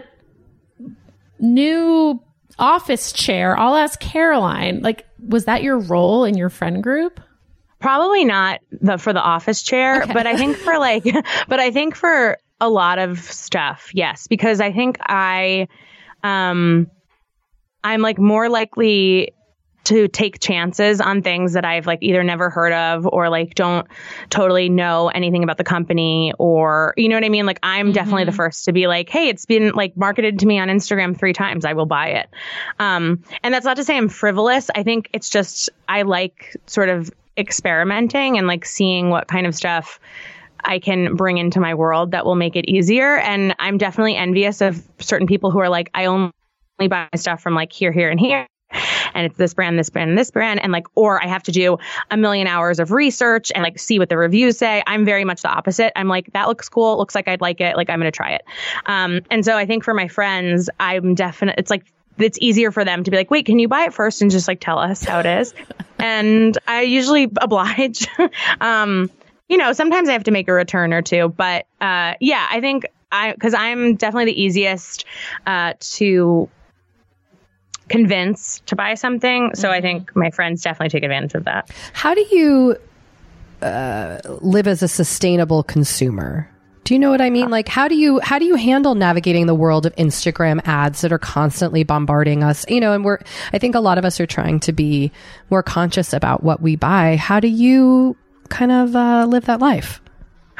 new office chair, I'll ask Caroline? Like, was that your role in your friend group? Probably not the for the office chair, Okay. but I think for like, but I think for a lot of stuff, yes, because I think I, um, I'm like more likely to take chances on things that I've like either never heard of or like don't totally know anything about the company, or you know what I mean? Like I'm definitely the first to be like, hey, it's been like marketed to me on Instagram three times. I will buy it. Um, and that's not to say I'm frivolous. I think it's just, I like sort of experimenting and like seeing what kind of stuff I can bring into my world that will make it easier. And I'm definitely envious of certain people who are like, I only buy stuff from like here, here, and here. And it's this brand, this brand, and this brand. And like, or I have to do a million hours of research and like see what the reviews say. I'm very much the opposite. I'm like, that looks cool. It looks like I'd like it. Like, I'm going to try it. Um, and so I think for my friends, I'm definitely, it's like, it's easier for them to be like, wait, can you buy it first and just like tell us how it is? And I usually oblige. um, you know, sometimes I have to make a return or two, but, uh, yeah, I think I, cause I'm definitely the easiest, uh, to convince to buy something. So I think my friends definitely take advantage of that. How do you uh, live as a sustainable consumer? Do you know what I mean? Like, how do you how do you handle navigating the world of Instagram ads that are constantly bombarding us? You know, and we're I think a lot of us are trying to be more conscious about what we buy. How do you kind of uh, live that life?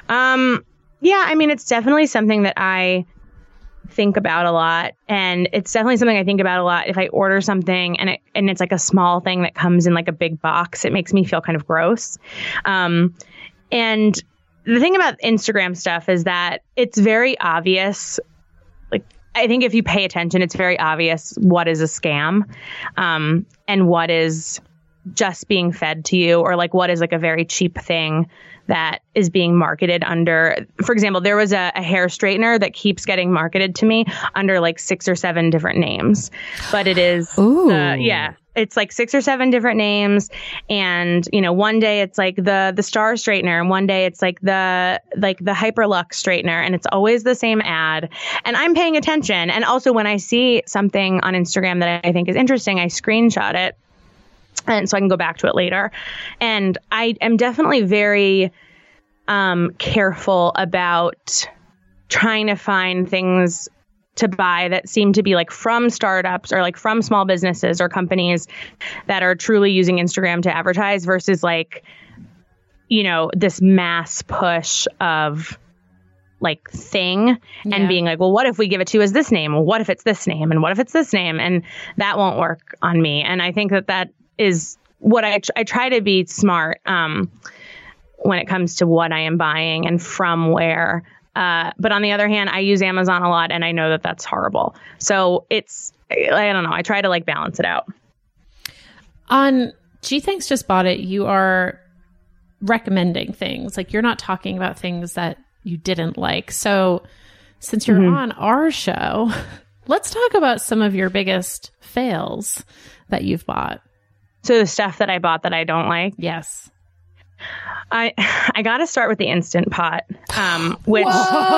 Um, yeah, I mean, it's definitely something that I think about a lot, and it's definitely something I think about a lot. If I order something and it, and it's like a small thing that comes in like a big box, it makes me feel kind of gross. Um, and the thing about Instagram stuff is that it's very obvious. Like, I think if you pay attention, it's very obvious what is a scam, um, and what is just being fed to you, or like what is like a very cheap thing that is being marketed under. For example, there was a, a hair straightener that keeps getting marketed to me under like six or seven different names, but it is, uh, yeah, it's like six or seven different names. And, you know, one day it's like the, the star straightener, and one day it's like the, like the Hyperlux straightener, and it's always the same ad. And I'm paying attention. And also when I see something on Instagram that I think is interesting, I screenshot it. And so I can go back to it later. And I am definitely very um, careful about trying to find things to buy that seem to be like from startups or like from small businesses or companies that are truly using Instagram to advertise, versus like, you know, this mass push of like thing yeah. and being like, well, what if we give it to you as this name? Well, what if it's this name? And what if it's this name? And that won't work on me. And I think that that is what I, I try to be smart um, when it comes to what I am buying and from where. Uh, but on the other hand, I use Amazon a lot, and I know that that's horrible. So it's, I don't know. I try to like balance it out. On G Thanks Just Bought It, you are recommending things. Like, you're not talking about things that you didn't like. So since you're mm-hmm. on our show, let's talk about some of your biggest fails that you've bought. So the stuff that I bought that I don't like? Yes. I I got to start with the Instant Pot, um, which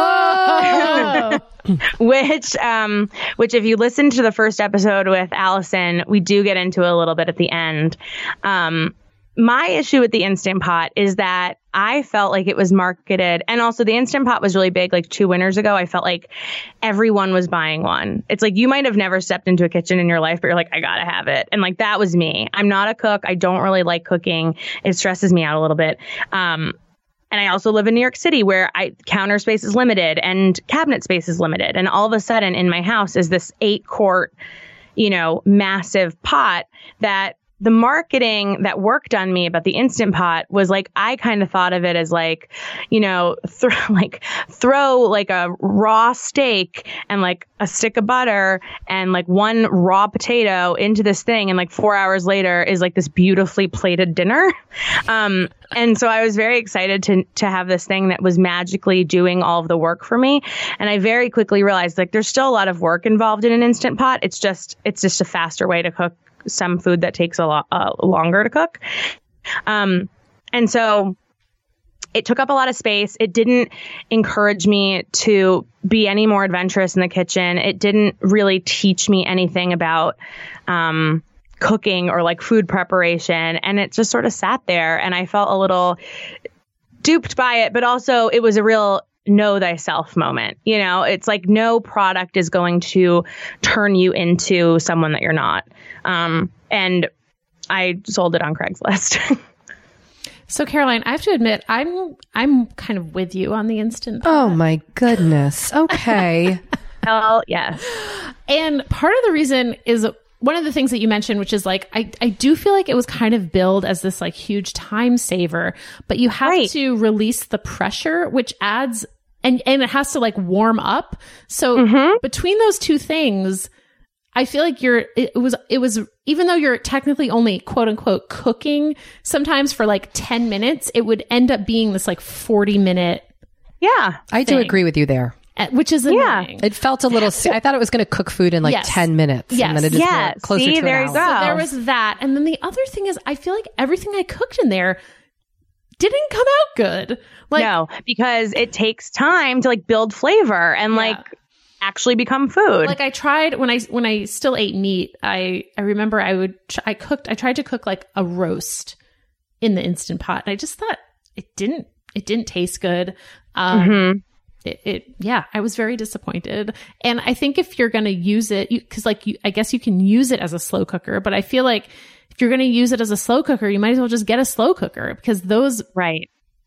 which um, which if you listen to the first episode with Allison, we do get into a little bit at the end. Um, my issue with the Instant Pot is that I felt like it was marketed, and also the Instant Pot was really big like two winters ago. I felt like everyone was buying one. It's like you might have never stepped into a kitchen in your life, but you're like, I gotta have it. And like, that was me. I'm not a cook. I don't really like cooking. It stresses me out a little bit. Um, and I also live in New York City, where I counter space is limited and cabinet space is limited. And all of a sudden in my house is this eight quart, you know, massive pot that the marketing that worked on me about the Instant Pot was like, I kind of thought of it as like, you know, th- like throw like a raw steak and like a stick of butter and like one raw potato into this thing. And like four hours later is like this beautifully plated dinner. Um, and so I was very excited to, to have this thing that was magically doing all of the work for me. And I very quickly realized like there's still a lot of work involved in an Instant Pot. It's just, it's just a faster way to cook some food that takes a lot uh, longer to cook. Um, and so it took up a lot of space. It didn't encourage me to be any more adventurous in the kitchen. It didn't really teach me anything about um, cooking or like food preparation. And it just sort of sat there, and I felt a little duped by it, but also it was a real know thyself moment. You know, it's like no product is going to turn you into someone that you're not. Um, and I sold it on Craigslist. So Caroline, I have to admit, I'm, I'm kind of with you on the Instant Pot. Oh my goodness. Okay. Hell yes. And part of the reason is one of the things that you mentioned, which is like, I, I do feel like it was kind of billed as this like huge time saver, but you have right. to release the pressure, which adds And and it has to like warm up. So mm-hmm. between those two things, I feel like you're, it was, it was, even though you're technically only quote unquote cooking sometimes for like ten minutes, it would end up being this like forty minute. Yeah. I do agree with you there. Which is annoying. Yeah. It felt a little, I thought it was going to cook food in like yes. ten minutes. Yes. And then it just yeah. went closer See, to there an you hour. go. So there was that. And then the other thing is, I feel like everything I cooked in there didn't come out good. Like, no, because it takes time to like build flavor and yeah. like actually become food. Like I tried when I when I still ate meat, I I remember I would I cooked I tried to cook like a roast in the Instant Pot, and I just thought it didn't it didn't taste good. Um, mm-hmm. it, it yeah, I was very disappointed. And I think if you're gonna use it, because like you, I guess you can use it as a slow cooker, but I feel like if you're gonna use it as a slow cooker, you might as well just get a slow cooker, because those right.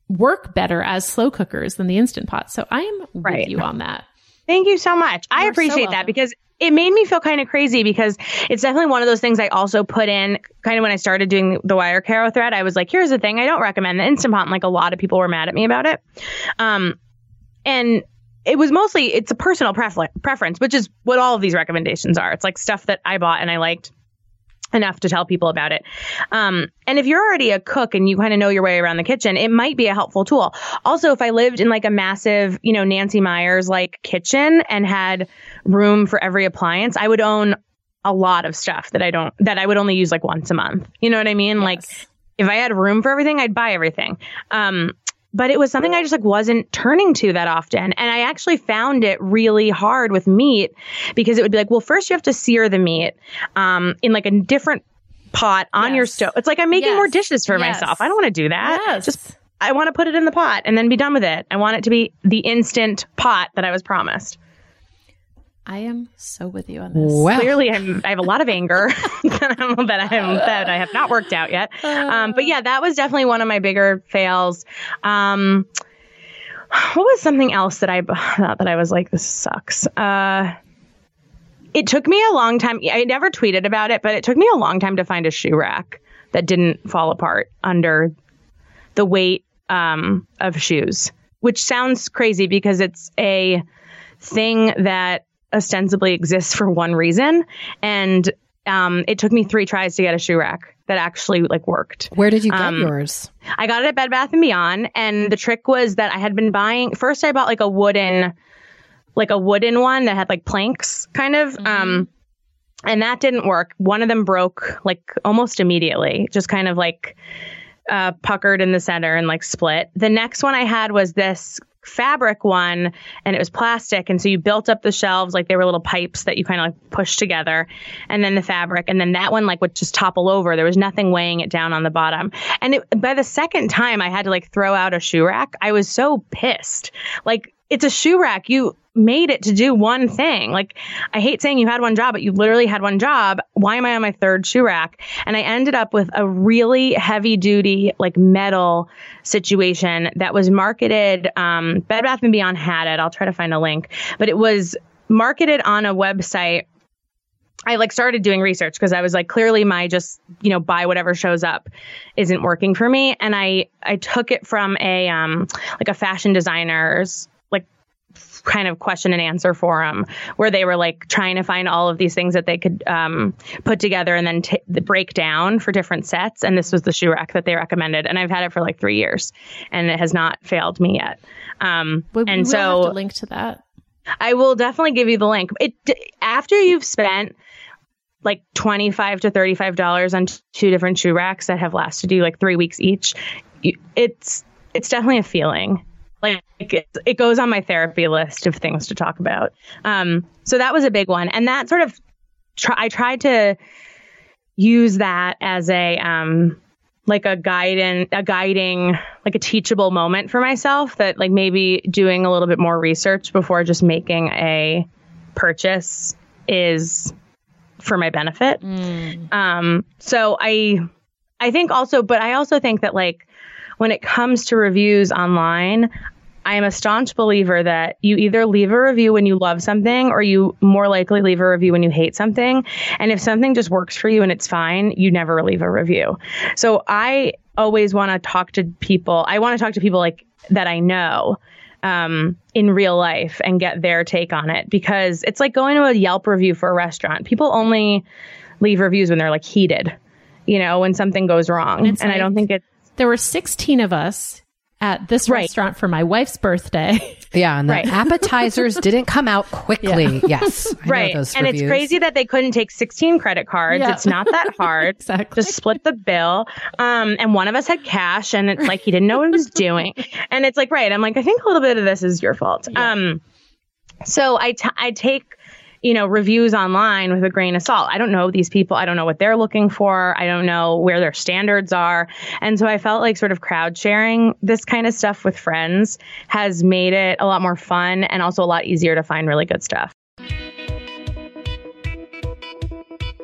work better as slow cookers than the Instant Pot. So I am with Right. you on that. Thank you so much. I You're so appreciate that welcome. because it made me feel kind of crazy because it's definitely one of those things I also put in kind of when I started doing the Wire Caro thread. I was like, here's the thing. I don't recommend the Instant Pot. And like a lot of people were mad at me about it. Um, and it was mostly, it's a personal prefer- preference, which is what all of these recommendations are. It's like stuff that I bought and I liked enough to tell people about it. Um, and if you're already a cook and you kind of know your way around the kitchen, it might be a helpful tool. Also, if I lived in like a massive, you know, Nancy Meyers like kitchen and had room for every appliance, I would own a lot of stuff that I don't, that I would only use like once a month. You know what I mean? Yes. Like if I had room for everything, I'd buy everything. Um, But it was something I just like wasn't turning to that often. And I actually found it really hard with meat because it would be like, well, first you have to sear the meat um, in like a different pot on Yes. your stove. It's like I'm making Yes. more dishes for Yes. myself. I don't want to do that. Yes. Just I want to put it in the pot and then be done with it. I want it to be the instant pot that I was promised. I am so with you on this. Wow. Clearly, I'm, I have a lot of anger that, I'm, that, I'm, that I have not worked out yet. Um, but yeah, that was definitely one of my bigger fails. Um, what was something else that I thought that I was like, this sucks? Uh, it took me a long time. I never tweeted about it, but it took me a long time to find a shoe rack that didn't fall apart under the weight um, of shoes, which sounds crazy because it's a thing that ostensibly exists for one reason. And um, it took me three tries to get a shoe rack that actually like worked. Where did you get Um, yours? I got it at Bed Bath and Beyond. And the trick was that I had been buying, first I bought like a wooden, like a wooden one that had like planks kind of. Um, and that didn't work. One of them broke like almost immediately, just kind of like uh, puckered in the center and like split. The next one I had was this fabric one and it was plastic, and so you built up the shelves like they were little pipes that you kind of like push together, and then the fabric, and then that one like would just topple over. There was nothing weighing it down on the bottom. And it, by the second time I had to like throw out a shoe rack, I was so pissed. Like, it's a shoe rack. You made it to do one thing. Like, I hate saying you had one job, but you literally had one job. Why am I on my third shoe rack? And I ended up with a really heavy duty, like metal situation that was marketed. Um, Bed Bath and Beyond had it. I'll try to find a link, but it was marketed on a website. I like started doing research because I was like, clearly my just, you know, buy whatever shows up isn't working for me. And I, I took it from a, um, like a fashion designer's like kind of question and answer forum where they were like trying to find all of these things that they could, um, put together and then t- the break down for different sets. And this was the shoe rack that they recommended. And I've had it for like three years and it has not failed me yet. Um, We, we and will so have to link to that. I will definitely give you the link. It after you've spent like twenty-five to thirty-five dollars on t- two different shoe racks that have lasted you like three weeks each, you, it's it's definitely a feeling. Like it, it goes on my therapy list of things to talk about. Um, so that was a big one, and that sort of try, I tried to use that as a um, like a guide and a guiding, like a teachable moment for myself. That like maybe doing a little bit more research before just making a purchase is for my benefit. Mm. Um, so I, I think also, but I also think that like when it comes to reviews online, I am a staunch believer that you either leave a review when you love something or you more likely leave a review when you hate something. And if something just works for you and it's fine, you never leave a review. So I always want to talk to people. I want to talk to people like that I know um, in real life and get their take on it, because it's like going to a Yelp review for a restaurant. People only leave reviews when they're like heated, you know, when something goes wrong. And And, it's I don't like- think it's There were sixteen of us at this Right. restaurant for my wife's birthday. Yeah, and the Right. appetizers didn't come out quickly. Yes, I know right. those And reviews. it's crazy that they couldn't take sixteen credit cards. Yeah. It's not that hard. Exactly. Just split the bill. Um, and one of us had cash, and it's like he didn't know what he was doing. And it's like, right. I'm like, I think a little bit of this is your fault. Yeah. Um, so I, t- I take, you know, reviews online with a grain of salt. I don't know these people. I don't know what they're looking for. I don't know where their standards are. And so I felt like sort of crowd sharing this kind of stuff with friends has made it a lot more fun and also a lot easier to find really good stuff.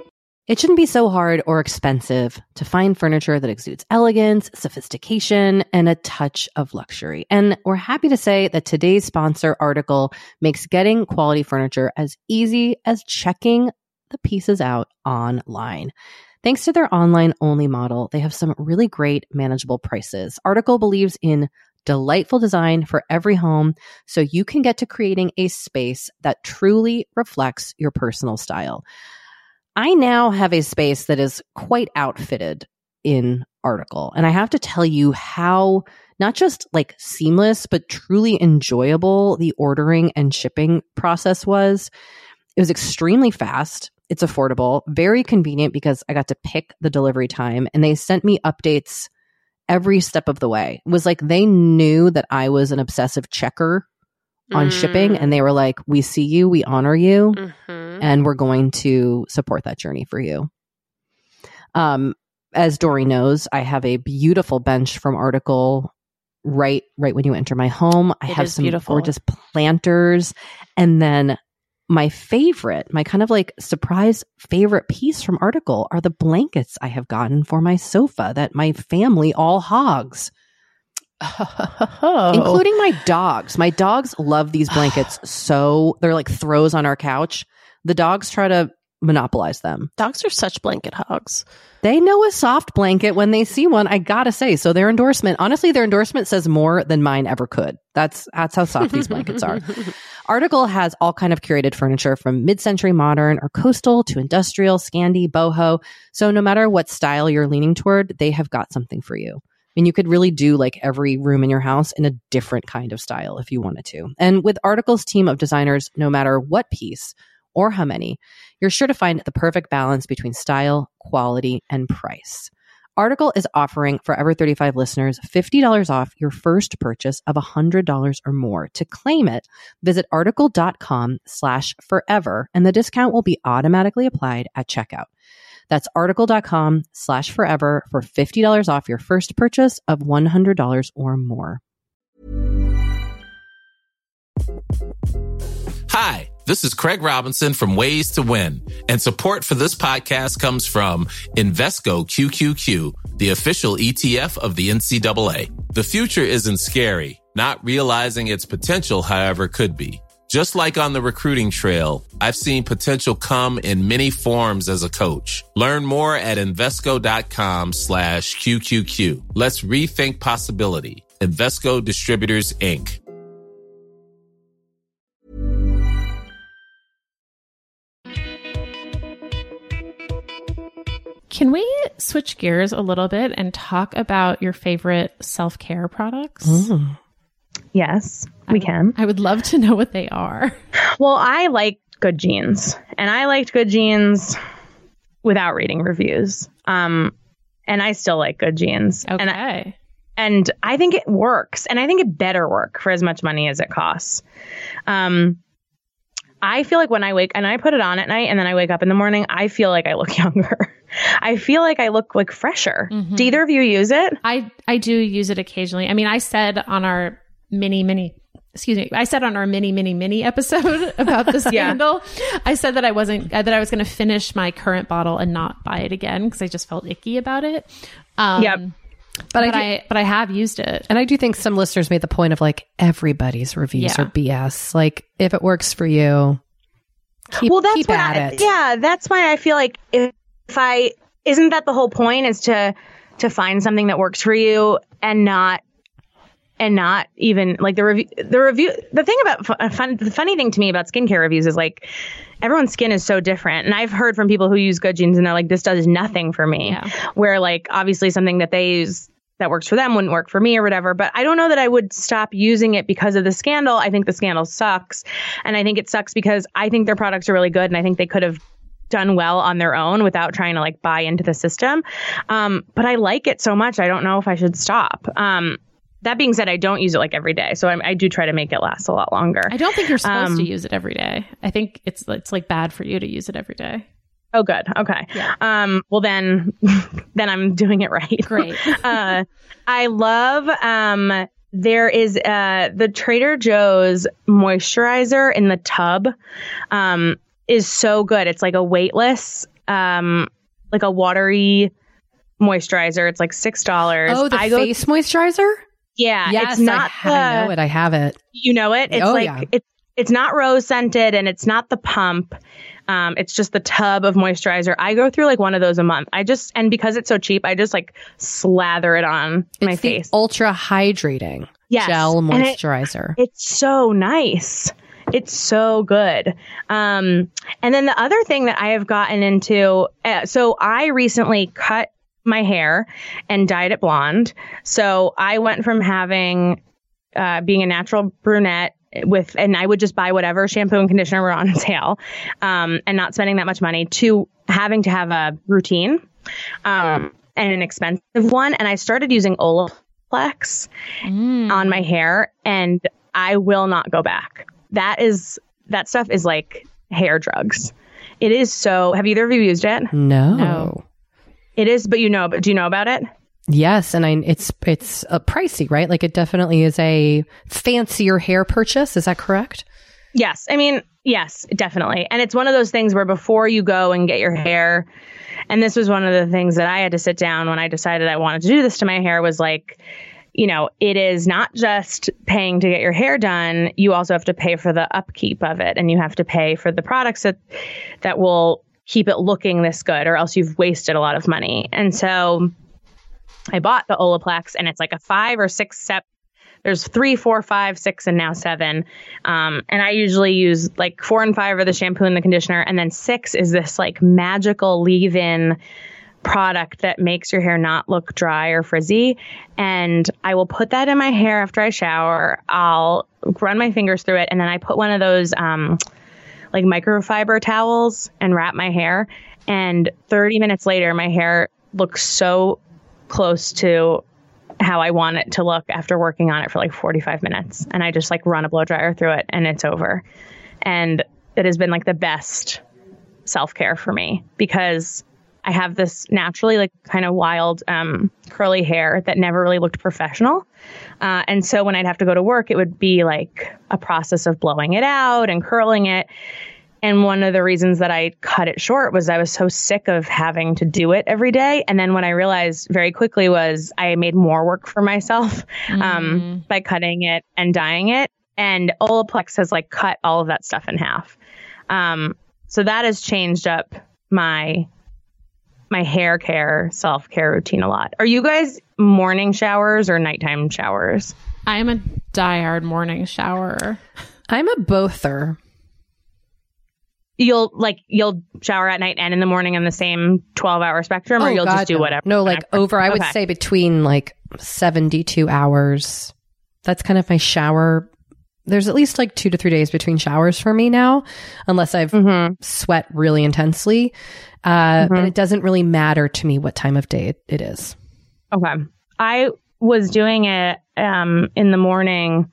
It shouldn't be so hard or expensive to find furniture that exudes elegance, sophistication, and a touch of luxury. And we're happy to say that today's sponsor Article makes getting quality furniture as easy as checking the pieces out online. Thanks to their online-only model, they have some really great manageable prices. Article believes in delightful design for every home, so you can get to creating a space that truly reflects your personal style. I now have a space that is quite outfitted in Article, and I have to tell you how not just like seamless, but truly enjoyable the ordering and shipping process was. It was extremely fast. It's affordable, very convenient because I got to pick the delivery time, and they sent me updates every step of the way. It was like they knew that I was an obsessive checker on mm. shipping, and they were like, we see you, we honor you, mm-hmm. and we're going to support that journey for you. Um, as Dory knows, I have a beautiful bench from Article right right when you enter my home. I it have some beautiful. gorgeous planters, and then my favorite, my kind of like surprise favorite piece from Article are the blankets I have gotten for my sofa that my family all hogs. Oh. Including my dogs. My dogs love these blankets so they're like throws on our couch. The dogs try to monopolize them. Dogs are such blanket hogs. They know a soft blanket when they see one, I gotta say. So their endorsement, honestly, their endorsement says more than mine ever could. That's that's how soft these blankets are. Article has all kind of curated furniture from mid-century modern or coastal to industrial, Scandi, boho. So no matter what style you're leaning toward, they have got something for you. I mean, you could really do like every room in your house in a different kind of style if you wanted to. And with Article's team of designers, no matter what piece or how many, you're sure to find the perfect balance between style, quality, and price. Article is offering Forever thirty-five listeners fifty dollars off your first purchase of one hundred dollars or more. To claim it, visit article.com slash forever, and the discount will be automatically applied at checkout. That's article.com slash forever for fifty dollars off your first purchase of one hundred dollars or more. Hi, this is Craig Robinson from Ways to Win, and support for this podcast comes from Invesco Q Q Q, the official E T F of the N C double A. The future isn't scary. Not realizing its potential, however, could be. Just like on the recruiting trail, I've seen potential come in many forms as a coach. Learn more at Invesco.com slash QQQ. Let's rethink possibility. Invesco Distributors, Incorporated. Can we switch gears a little bit and talk about your favorite self-care products? Mm. Yes, we I, can. I would love to know what they are. Well, I like Good Genes, and I liked Good Genes without reading reviews. Um, and I still like Good Genes. Okay. And I, and I think it works, and I think it better work for as much money as it costs. Um, I feel like when I wake and I put it on at night and then I wake up in the morning, I feel like I look younger. I feel like I look like fresher. Mm-hmm. Do either of you use it? I, I do use it occasionally. I mean, I said on our mini, mini, excuse me, I said on our mini, mini, mini episode about the scandal, yeah. I said that I wasn't, uh, that I was going to finish my current bottle and not buy it again because I just felt icky about it. Um, yep. But, but I, do, I but I have used it. And I do think some listeners made the point of like everybody's reviews yeah. are B S. Like if it works for you, keep, well, that's keep why at I, it. Yeah, that's why I feel like if, if I isn't that the whole point is to to find something that works for you and not and not even like the review the review the thing about fun the funny thing to me about skincare reviews is like everyone's skin is so different, and I've heard from people who use Good Genes and they're like, this does nothing for me, yeah. where like obviously something that they use that works for them wouldn't work for me or whatever. But I don't know that I would stop using it because of the scandal. I think the scandal sucks, and I think it sucks because I think their products are really good, and I think they could have done well on their own without trying to like buy into the system. Um, but I like it so much, I don't know if I should stop. Um, That being said, I don't use it like every day. So I, I do try to make it last a lot longer. I don't think you're supposed um, to use it every day. I think it's it's like bad for you to use it every day. Oh, good. Okay. Yeah. Um, well, then, then I'm doing it right. Great. uh, I love, um, there is uh, the Trader Joe's moisturizer in the tub um, is so good. It's like a weightless um like a watery moisturizer. It's like six dollars. Oh, the I go, face moisturizer? Yeah. Yes, it's not I, the, I know it. I have it. You know it? It's Oh, like, yeah. it's, it's not rose scented and it's not the pump. Um, it's just the tub of moisturizer. I go through like one of those a month. I just, and because it's so cheap, I just like slather it on my It's the face. ultra hydrating Yes. gel And it- moisturizer. It's so nice. It's so good. Um, and then the other thing that I have gotten into, uh, so I recently cut my hair and dyed it blonde. So I went from having, uh, being a natural brunette with, and I would just buy whatever shampoo and conditioner were on sale, um, and not spending that much money, to having to have a routine, um, and an expensive one. And I started using Olaplex Mm. on my hair, and I will not go back. That is, that stuff is like hair drugs. It is so, have either of you used it? No. No. It is, but you know, but do you know about it? Yes, and I, it's it's uh, pricey, right? Like it definitely is a fancier hair purchase. Is that correct? Yes. I mean, yes, definitely. And it's one of those things where before you go and get your hair, and this was one of the things that I had to sit down when I decided I wanted to do this to my hair, was like, you know, it is not just paying to get your hair done. You also have to pay for the upkeep of it, and you have to pay for the products that that will keep it looking this good, or else you've wasted a lot of money. And so I bought the Olaplex, and it's like a five or six step. There's three, four, five, six, and now seven. Um, and I usually use like four and five are the shampoo and the conditioner. And then six is this like magical leave-in product that makes your hair not look dry or frizzy. And I will put that in my hair after I shower. I'll run my fingers through it. And then I put one of those um, like microfiber towels and wrap my hair. And thirty minutes later, my hair looks so close to how I want it to look after working on it for like forty-five minutes. And I just like run a blow dryer through it and it's over. And it has been like the best self-care for me, because I have this naturally like kind of wild um, curly hair that never really looked professional. Uh, and so when I'd have to go to work, it would be like a process of blowing it out and curling it. And one of the reasons that I cut it short was I was so sick of having to do it every day. And then what I realized very quickly was I made more work for myself um, mm. by cutting it and dyeing it. And Olaplex has like cut all of that stuff in half. Um, so that has changed up my my hair care, self-care routine a lot. Are you guys morning showers or nighttime showers? I am a diehard morning shower. I'm a bother. You'll like you'll shower at night and in the morning on the same twelve hour spectrum, or oh, you'll God, just do no. whatever? No, like over, I would okay. say between like seventy-two hours. That's kind of my shower. There's at least like two to three days between showers for me now, unless I've mm-hmm. sweat really intensely. Uh, mm-hmm. But it doesn't really matter to me what time of day it, it is. Okay. I was doing it um, in the morning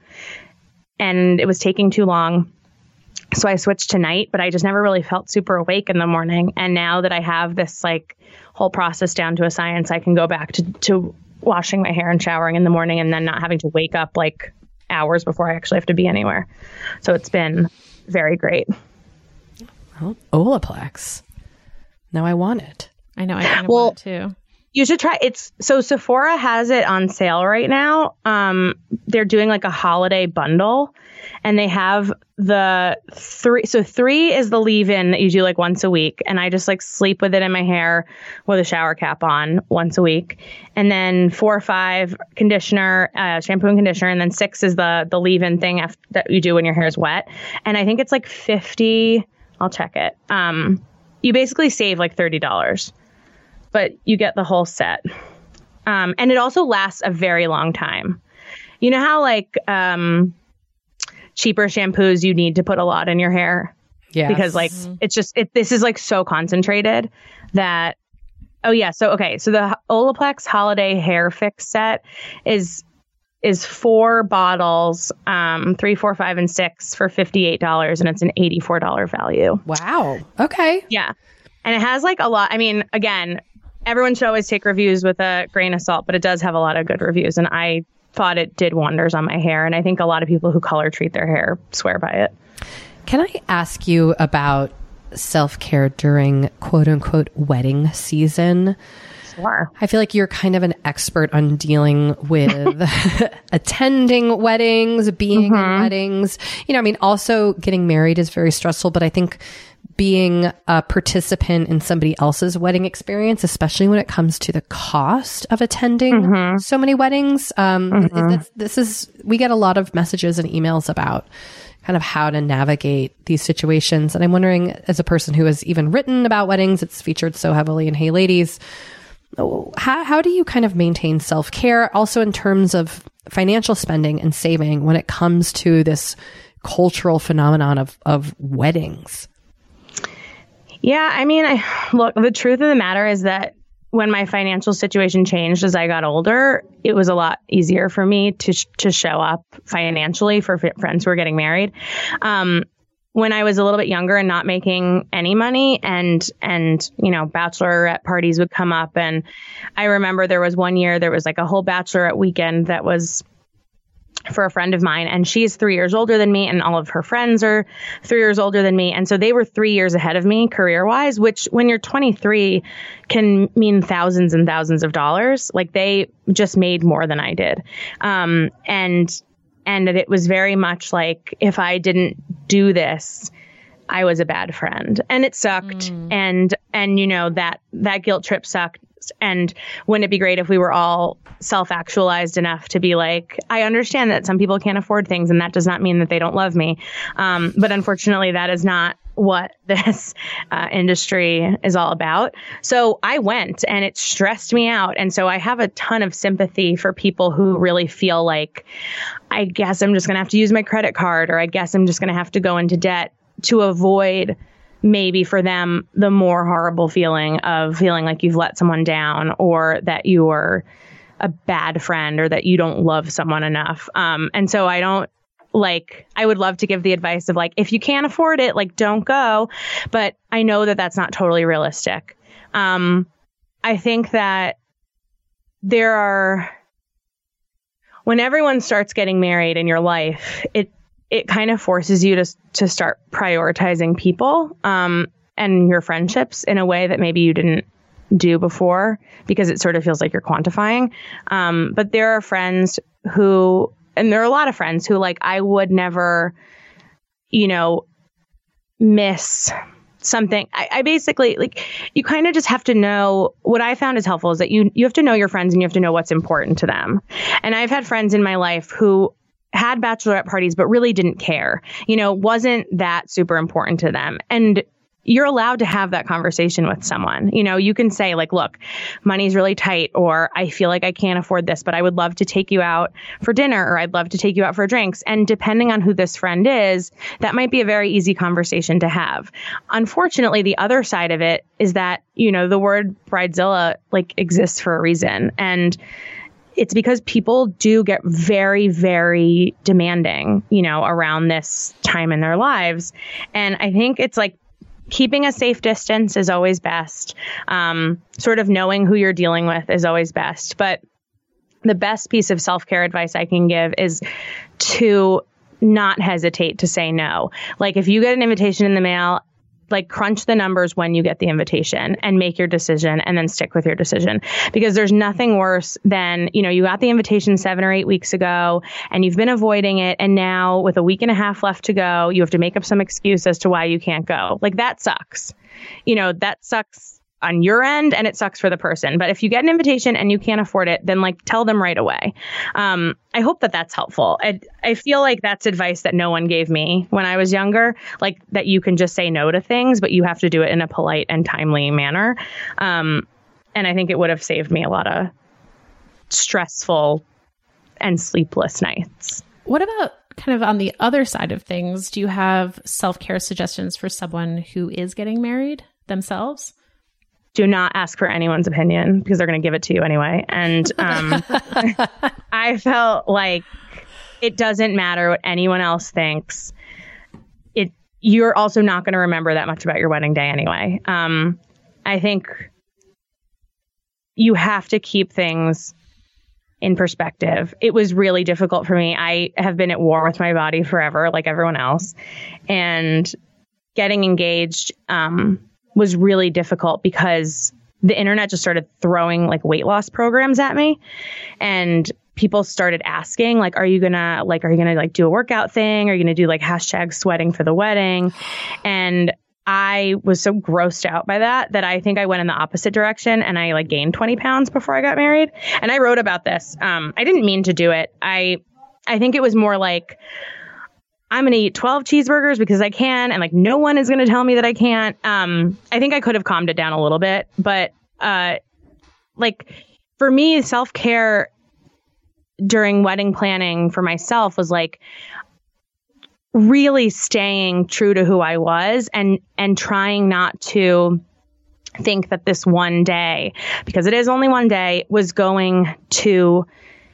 and it was taking too long. So I switched to night, but I just never really felt super awake in the morning. And now that I have this like whole process down to a science, I can go back to, to washing my hair and showering in the morning and then not having to wake up like hours before I actually have to be anywhere. So it's been very great. Well, Olaplex. Now I want it. I know. I kind of well, want it too. You should try it's so Sephora has it on sale right now. Um, they're doing like a holiday bundle and they have the three. So three is the leave-in that you do like once a week. And I just like sleep with it in my hair with a shower cap on once a week. And then four or five conditioner, uh, shampoo and conditioner. And then six is the, the leave-in thing after, that you do when your hair is wet. And I think it's like fifty. I'll check it. Um, you basically save like thirty dollars. But you get the whole set. Um, and it also lasts a very long time. You know how like um, cheaper shampoos, you need to put a lot in your hair? Yeah. Because like, it's just, it, this is like so concentrated that, oh yeah. So, okay. So the Olaplex Holiday Hair Fix set is, is four bottles, um, three, four, five, and six for fifty-eight dollars. And it's an eighty-four dollars value. Wow. Okay. Yeah. And it has like a lot. I mean, again, everyone should always take reviews with a grain of salt, but it does have a lot of good reviews. And I thought it did wonders on my hair. And I think a lot of people who color treat their hair swear by it. Can I ask you about self-care during quote unquote wedding season. Sure. I feel like you're kind of an expert on dealing with attending weddings, being mm-hmm. in weddings. You know, I mean, also getting married is very stressful, but I think being a participant in somebody else's wedding experience, especially when it comes to the cost of attending mm-hmm. so many weddings, um, mm-hmm. this, this is, we get a lot of messages and emails about kind of how to navigate these situations. And I'm wondering, as a person who has even written about weddings, it's featured so heavily in Hey Ladies, How how do you kind of maintain self-care also in terms of financial spending and saving when it comes to this cultural phenomenon of, of weddings? Yeah, I mean, I, look, the truth of the matter is that when my financial situation changed as I got older, it was a lot easier for me to sh- to show up financially for f- friends who are getting married. Um, When I was a little bit younger and not making any money, and, and, you know, bachelorette parties would come up. And I remember there was one year, there was like a whole bachelorette weekend that was for a friend of mine, and she's three years older than me, and all of her friends are three years older than me. And so they were three years ahead of me career wise, which when you're twenty-three can mean thousands and thousands of dollars. Like they just made more than I did. Um, and And it was very much like, if I didn't do this, I was a bad friend, and it sucked. Mm. And, and, you know, that, that guilt trip sucked. And wouldn't it be great if we were all self-actualized enough to be like, I understand that some people can't afford things, and that does not mean that they don't love me. Um, but unfortunately, that is not what this uh, industry is all about. So I went, and it stressed me out. And so I have a ton of sympathy for people who really feel like, I guess I'm just going to have to use my credit card, or I guess I'm just going to have to go into debt to avoid, maybe for them, the more horrible feeling of feeling like you've let someone down, or that you're a bad friend, or that you don't love someone enough. Um, and so I don't, like, I would love to give the advice of like, if you can't afford it, like, don't go. But I know that that's not totally realistic. Um, I think that there are, when everyone starts getting married in your life, it, it kind of forces you to, to start prioritizing people, um, and your friendships in a way that maybe you didn't do before, because it sort of feels like you're quantifying. Um, but there are friends who, and there are a lot of friends who, like, I would never, you know, miss something. I, I basically, like, you kind of just have to know, what I found is helpful is that you, you have to know your friends, and you have to know what's important to them. And I've had friends in my life who had bachelorette parties, but really didn't care, you know, wasn't that super important to them. And you're allowed to have that conversation with someone. You know, you can say like, look, money's really tight, or I feel like I can't afford this, but I would love to take you out for dinner, or I'd love to take you out for drinks. And depending on who this friend is, that might be a very easy conversation to have. Unfortunately, the other side of it is that, you know, the word bridezilla like exists for a reason. And it's because people do get very, very demanding, you know, around this time in their lives. And I think it's like, keeping a safe distance is always best. Um, sort of knowing who you're dealing with is always best. But the best piece of self-care advice I can give is to not hesitate to say no. Like, if you get an invitation in the mail, like, crunch the numbers when you get the invitation and make your decision, and then stick with your decision. Because there's nothing worse than, you know, you got the invitation seven or eight weeks ago and you've been avoiding it. And now with a week and a half left to go, you have to make up some excuse as to why you can't go. Like, that sucks. You know, that sucks on your end, and it sucks for the person. But if you get an invitation and you can't afford it, then like, tell them right away. Um, I hope that that's helpful. I, I feel like that's advice that no one gave me when I was younger, like that you can just say no to things, but you have to do it in a polite and timely manner. Um, and I think it would have saved me a lot of stressful and sleepless nights. What about kind of on the other side of things? Do you have self-care suggestions for someone who is getting married themselves? Do not ask for anyone's opinion, because they're going to give it to you anyway. And um, I felt like it doesn't matter what anyone else thinks. It you're also not going to remember that much about your wedding day anyway. Um, I think you have to keep things in perspective. It was really difficult for me. I have been at war with my body forever, like everyone else. And getting engaged um, was really difficult because the internet just started throwing like weight loss programs at me, and people started asking like, are you gonna like, are you gonna like do a workout thing? Are you gonna do like hashtag sweating for the wedding? And I was so grossed out by that, that I think I went in the opposite direction and I like gained twenty pounds before I got married. And I wrote about this. Um, I didn't mean to do it. I, I think it was more like, I'm going to eat twelve cheeseburgers because I can, and like no one is going to tell me that I can't. Um, I think I could have calmed it down a little bit, but uh, like for me, self-care during wedding planning for myself was like really staying true to who I was and and trying not to think that this one day, because it is only one day, was going to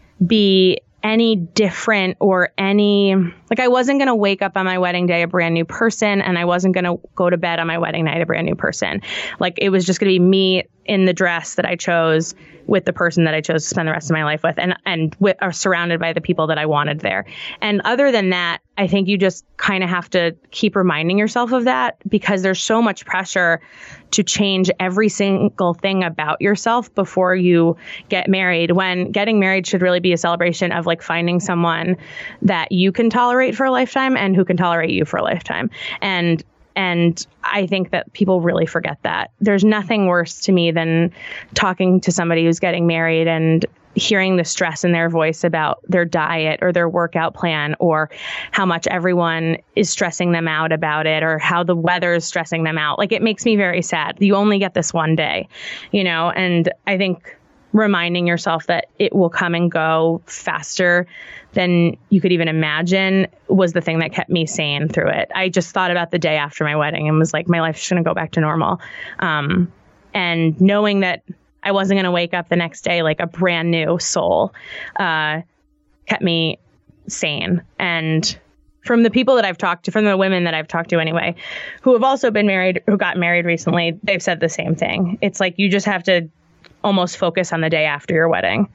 be any different or any, like I wasn't going to wake up on my wedding day a brand new person, and I wasn't going to go to bed on my wedding night a brand new person. Like it was just going to be me in the dress that I chose with the person that I chose to spend the rest of my life with, and and with, are surrounded by the people that I wanted there. And other than that, I think you just kind of have to keep reminding yourself of that, because there's so much pressure to change every single thing about yourself before you get married, when getting married should really be a celebration of like finding someone that you can tolerate for a lifetime and who can tolerate you for a lifetime. And And I think that people really forget that. There's nothing worse to me than talking to somebody who's getting married and hearing the stress in their voice about their diet or their workout plan, or how much everyone is stressing them out about it, or how the weather is stressing them out. Like, it makes me very sad. You only get this one day, you know, and I think reminding yourself that it will come and go faster than you could even imagine was the thing that kept me sane through it. I just thought about the day after my wedding and was like, my life's going to go back to normal. Um, and knowing that I wasn't going to wake up the next day like a brand new soul uh, kept me sane. And from the people that I've talked to, from the women that I've talked to anyway, who have also been married, who got married recently, they've said the same thing. It's like, you just have to almost focus on the day after your wedding.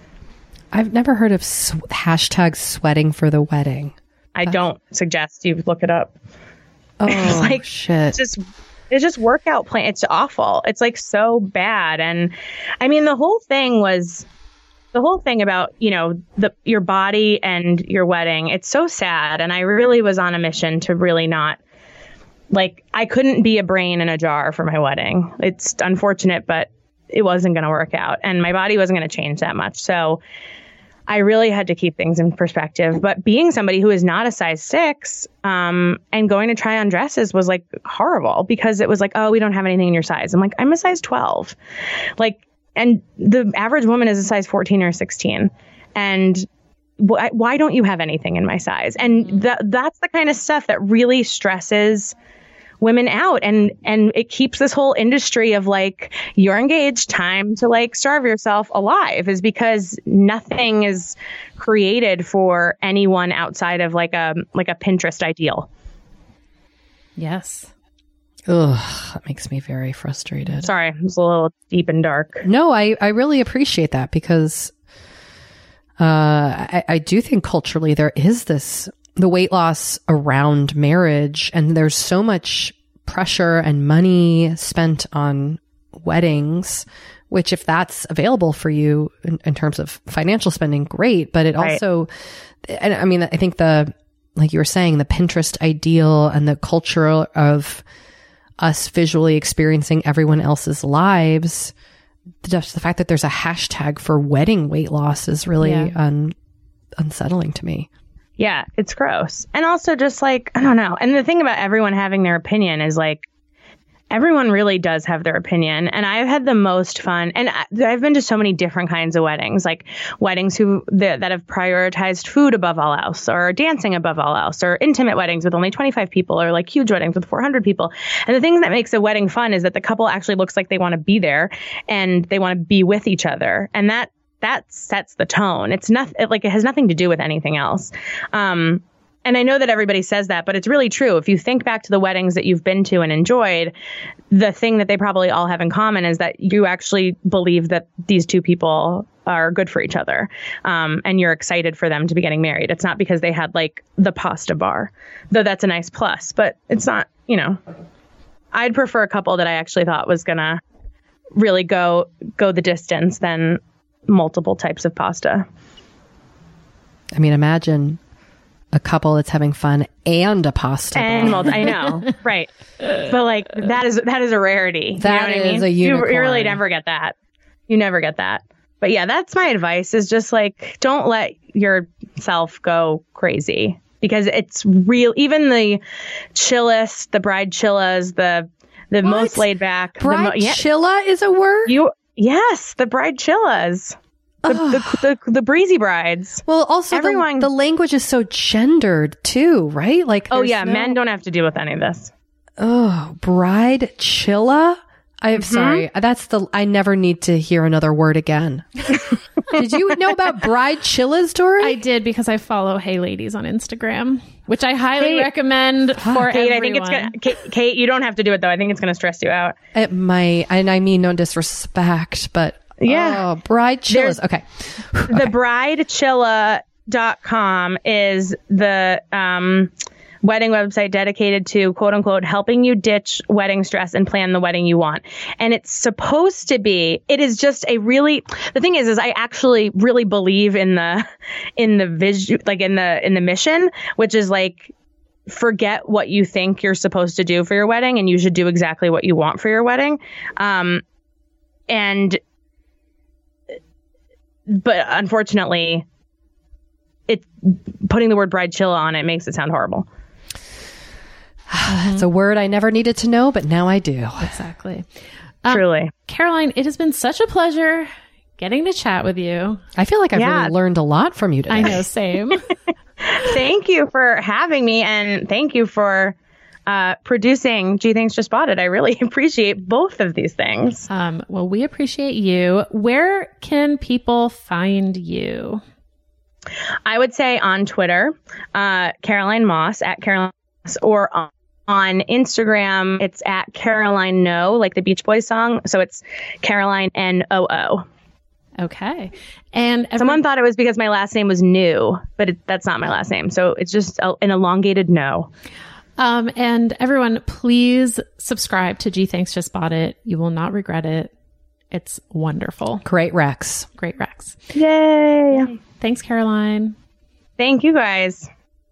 I've never heard of sw- hashtag sweating for the wedding. I That's... don't suggest you look it up. Oh, it's like, shit. It's just, it's just workout plan. It's awful. It's like so bad. And I mean, the whole thing was, the whole thing about, you know, the your body and your wedding, it's so sad. And I really was on a mission to really not, like, I couldn't be a brain in a jar for my wedding. It's unfortunate, but it wasn't going to work out, and my body wasn't going to change that much. So I really had to keep things in perspective. But being somebody who is not a size six, um, and going to try on dresses was like horrible, because it was like, oh, we don't have anything in your size. I'm like, I'm a size twelve. Like, and the average woman is a size fourteen or sixteen. And wh- why don't you have anything in my size? And th- that's the kind of stuff that really stresses women out, and and it keeps this whole industry of like, you're engaged, time to like starve yourself alive, is because nothing is created for anyone outside of like a like a Pinterest ideal. Yes. Ugh, that makes me very frustrated. Sorry, it was a little deep and dark. No, I, I really appreciate that, because uh, I, I do think culturally there is this the weight loss around marriage, and there's so much pressure and money spent on weddings, which, if that's available for you in, in terms of financial spending, great. But it right. also, and I mean, I think the, like you were saying, the Pinterest ideal and the culture of us visually experiencing everyone else's lives, just the fact that there's a hashtag for wedding weight loss is really yeah. un, unsettling to me. Yeah, it's gross. And also just like, I don't know. And the thing about everyone having their opinion is like, everyone really does have their opinion. And I've had the most fun. And I've been to so many different kinds of weddings, like weddings who that, that have prioritized food above all else, or dancing above all else, or intimate weddings with only twenty-five people, or like huge weddings with four hundred people. And the thing that makes a wedding fun is that the couple actually looks like they want to be there and they want to be with each other. And that that sets the tone. It's not it, like it has nothing to do with anything else. Um, and I know that everybody says that, but it's really true. If you think back to the weddings that you've been to and enjoyed, the thing that they probably all have in common is that you actually believe that these two people are good for each other. Um, and you're excited for them to be getting married. It's not because they had like the pasta bar, though that's a nice plus, but it's not, you know, I'd prefer a couple that I actually thought was going to really go go the distance than multiple types of pasta. I mean, imagine a couple that's having fun and a pasta and ball. multi- I know, right? But like that is that is a rarity. That you know what is I mean? a unicorn. You, you really never get that. You never get that. But yeah, that's my advice: is just like don't let yourself go crazy, because it's real. Even the chillest, the bride chillas, the the What? most laid back. Bride the mo- yeah, chilla is a word? you yes, the bride chillas. The, the, the, the breezy brides. Well, also Everyone- the, the language is so gendered too, right? Like, Oh there's yeah, no- men don't have to deal with any of this. Oh, bride chilla. I'm Mm-hmm. sorry. That's the. I never need to hear another word again. Did you know about bride chillas, Dory? I did because I follow Hey Ladies on Instagram, which I highly Kate- recommend for Kate, everyone. I think it's gonna. Kate, Kate, you don't have to do it though. I think it's gonna stress you out. It might, and I mean no disrespect, but Yeah. oh, bride chillas. There's- Okay. The bride chilla dot com is the um, wedding website dedicated to quote unquote helping you ditch wedding stress and plan the wedding you want. And it's supposed to be, it is just a really, the thing is, is I actually really believe in the, in the vision, like in the, in the mission, which is like, forget what you think you're supposed to do for your wedding and you should do exactly what you want for your wedding. Um, and, but unfortunately, it putting the word bride chilla on it makes it sound horrible. It's a word I never needed to know, but now I do. Exactly. Um, Truly. Caroline, it has been such a pleasure getting to chat with you. I feel like I've Yeah. really learned a lot from you today. I know, same. Thank you for having me, and thank you for uh, producing Gee Thanks Just Bought It. I really appreciate both of these things. um, well, we appreciate you. Where can people find you? I would say on Twitter, uh, Caroline Moss, at Caroline Moss, or on, on Instagram, it's at Caroline No, like the Beach Boys song. So it's Caroline N O O. Okay. And every- Someone thought it was because my last name was New, but it, that's not my last name. So it's just a, an elongated no. Um, and everyone, please subscribe to Gee Thanks Just Bought It. You will not regret it. It's wonderful. Great Rex. Great Rex. Yay. Thanks, Caroline. Thank you guys.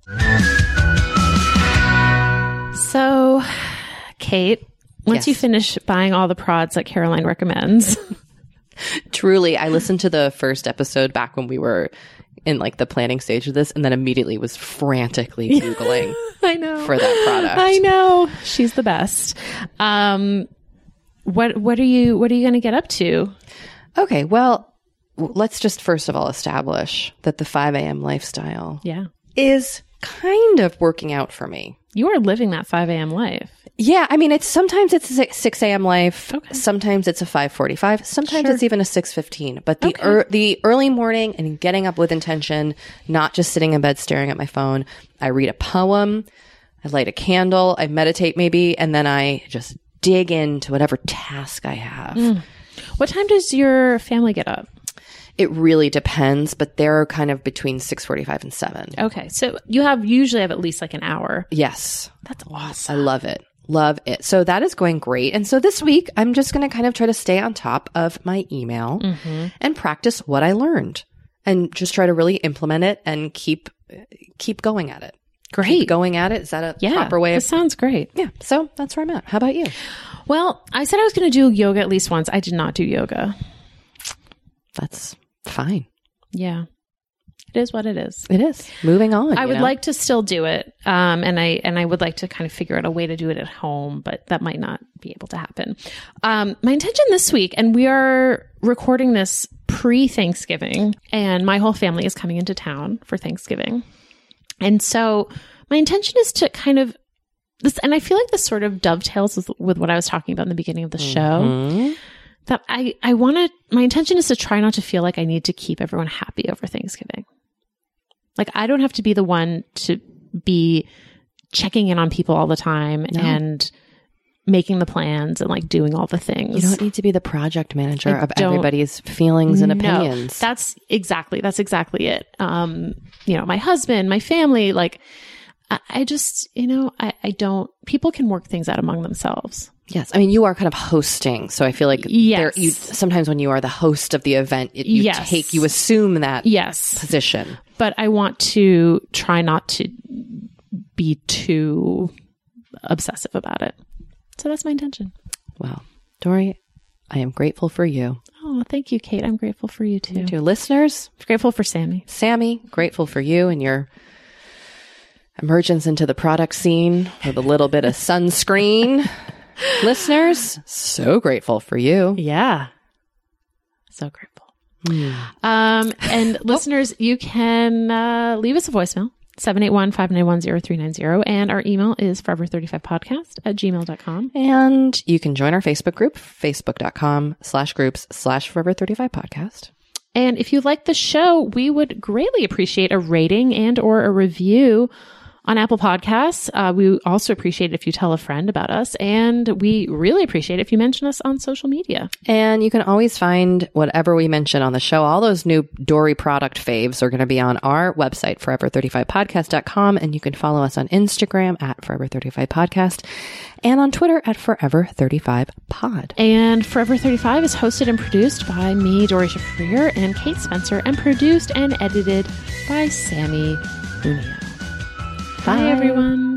So, Kate, once Yes. you finish buying all the prods that Caroline recommends, Truly, I listened to the first episode back when we were in like the planning stage of this, and then immediately was frantically Googling I know for that product. I know she's the best. Um, what what are you what are you going to get up to? Okay, well, w- let's just first of all establish that the five a.m. lifestyle Yeah, is kind of working out for me. you are living that five a.m. life. Yeah, I mean, it's sometimes it's a six a.m. life. Okay. Sometimes it's a five forty-five. Sometimes Sure. it's even a six fifteen. But the Okay. ear the early morning and getting up with intention, not just sitting in bed staring at my phone. I read a poem. I light a candle. I meditate maybe, and then I just dig into whatever task I have. What time does your family get up? It really depends, but they're kind of between six forty-five and seven. Okay, so you have usually have at least like an hour. Yes. That's awesome. I love it. Love it. So that is going great. And so this week, I'm just going to kind of try to stay on top of my email and practice what I learned and just try to really implement it and keep keep going at it. Great. Keep going at it. Is that a Yeah, proper way of this sounds great. Yeah. So that's where I'm at. How about you? Well, I said I was going to do yoga at least once. I did not do yoga. That's fine. Yeah. It is what it is. It is. Moving on. I you would know? like to still do it. Um, and I, and I would like to kind of figure out a way to do it at home, but that might not be able to happen. Um, my intention this week, and we are recording this pre-Thanksgiving, and my whole family is coming into town for Thanksgiving. And so my intention is to kind of this, and I feel like this sort of dovetails with, with what I was talking about in the beginning of the show. Mhm. That I, I want to, my intention is to try not to feel like I need to keep everyone happy over Thanksgiving. Like, I don't have to be the one to be checking in on people all the time No. and making the plans and like doing all the things. You don't need to be the project manager I of don't- everybody's feelings and No, opinions. that's exactly, that's exactly it. Um, you know, my husband, my family, like, I, I just, you know, I, I don't, people can work things out among themselves. Yes. I mean, you are kind of hosting. So I feel like yes. there, you, sometimes when you are the host of the event, it, you yes. take, you assume that yes. position. But I want to try not to be too obsessive about it. So that's my intention. Well, Doree, I am grateful for you. Oh, thank you, Kate. I'm grateful for you too. To listeners, grateful for Sammy. Sammy, grateful for you and your emergence into the product scene with a little bit of sunscreen. Listeners, so grateful for you. Yeah. So grateful. Mm. Um, and oh. listeners, you can uh, leave us a voicemail, seven eight one, five nine one, zero three nine zero. And our email is forever thirty-five podcast at gmail dot com. And you can join our Facebook group, facebook.com slash groups slash forever 35 podcast. And if you like the show, we would greatly appreciate a rating and or a review on Apple Podcasts. Uh, we also appreciate it if you tell a friend about us. And we really appreciate it if you mention us on social media. And you can always find whatever we mention on the show. All those new Doree product faves are going to be on our website, forever thirty-five podcast dot com. And you can follow us on Instagram at forever thirty-five podcast and on Twitter at forever thirty-five pod. And Forever thirty-five is hosted and produced by me, Doree Shafrir, and Kate Spencer, and produced and edited by Sammy Unio. Bye, everyone.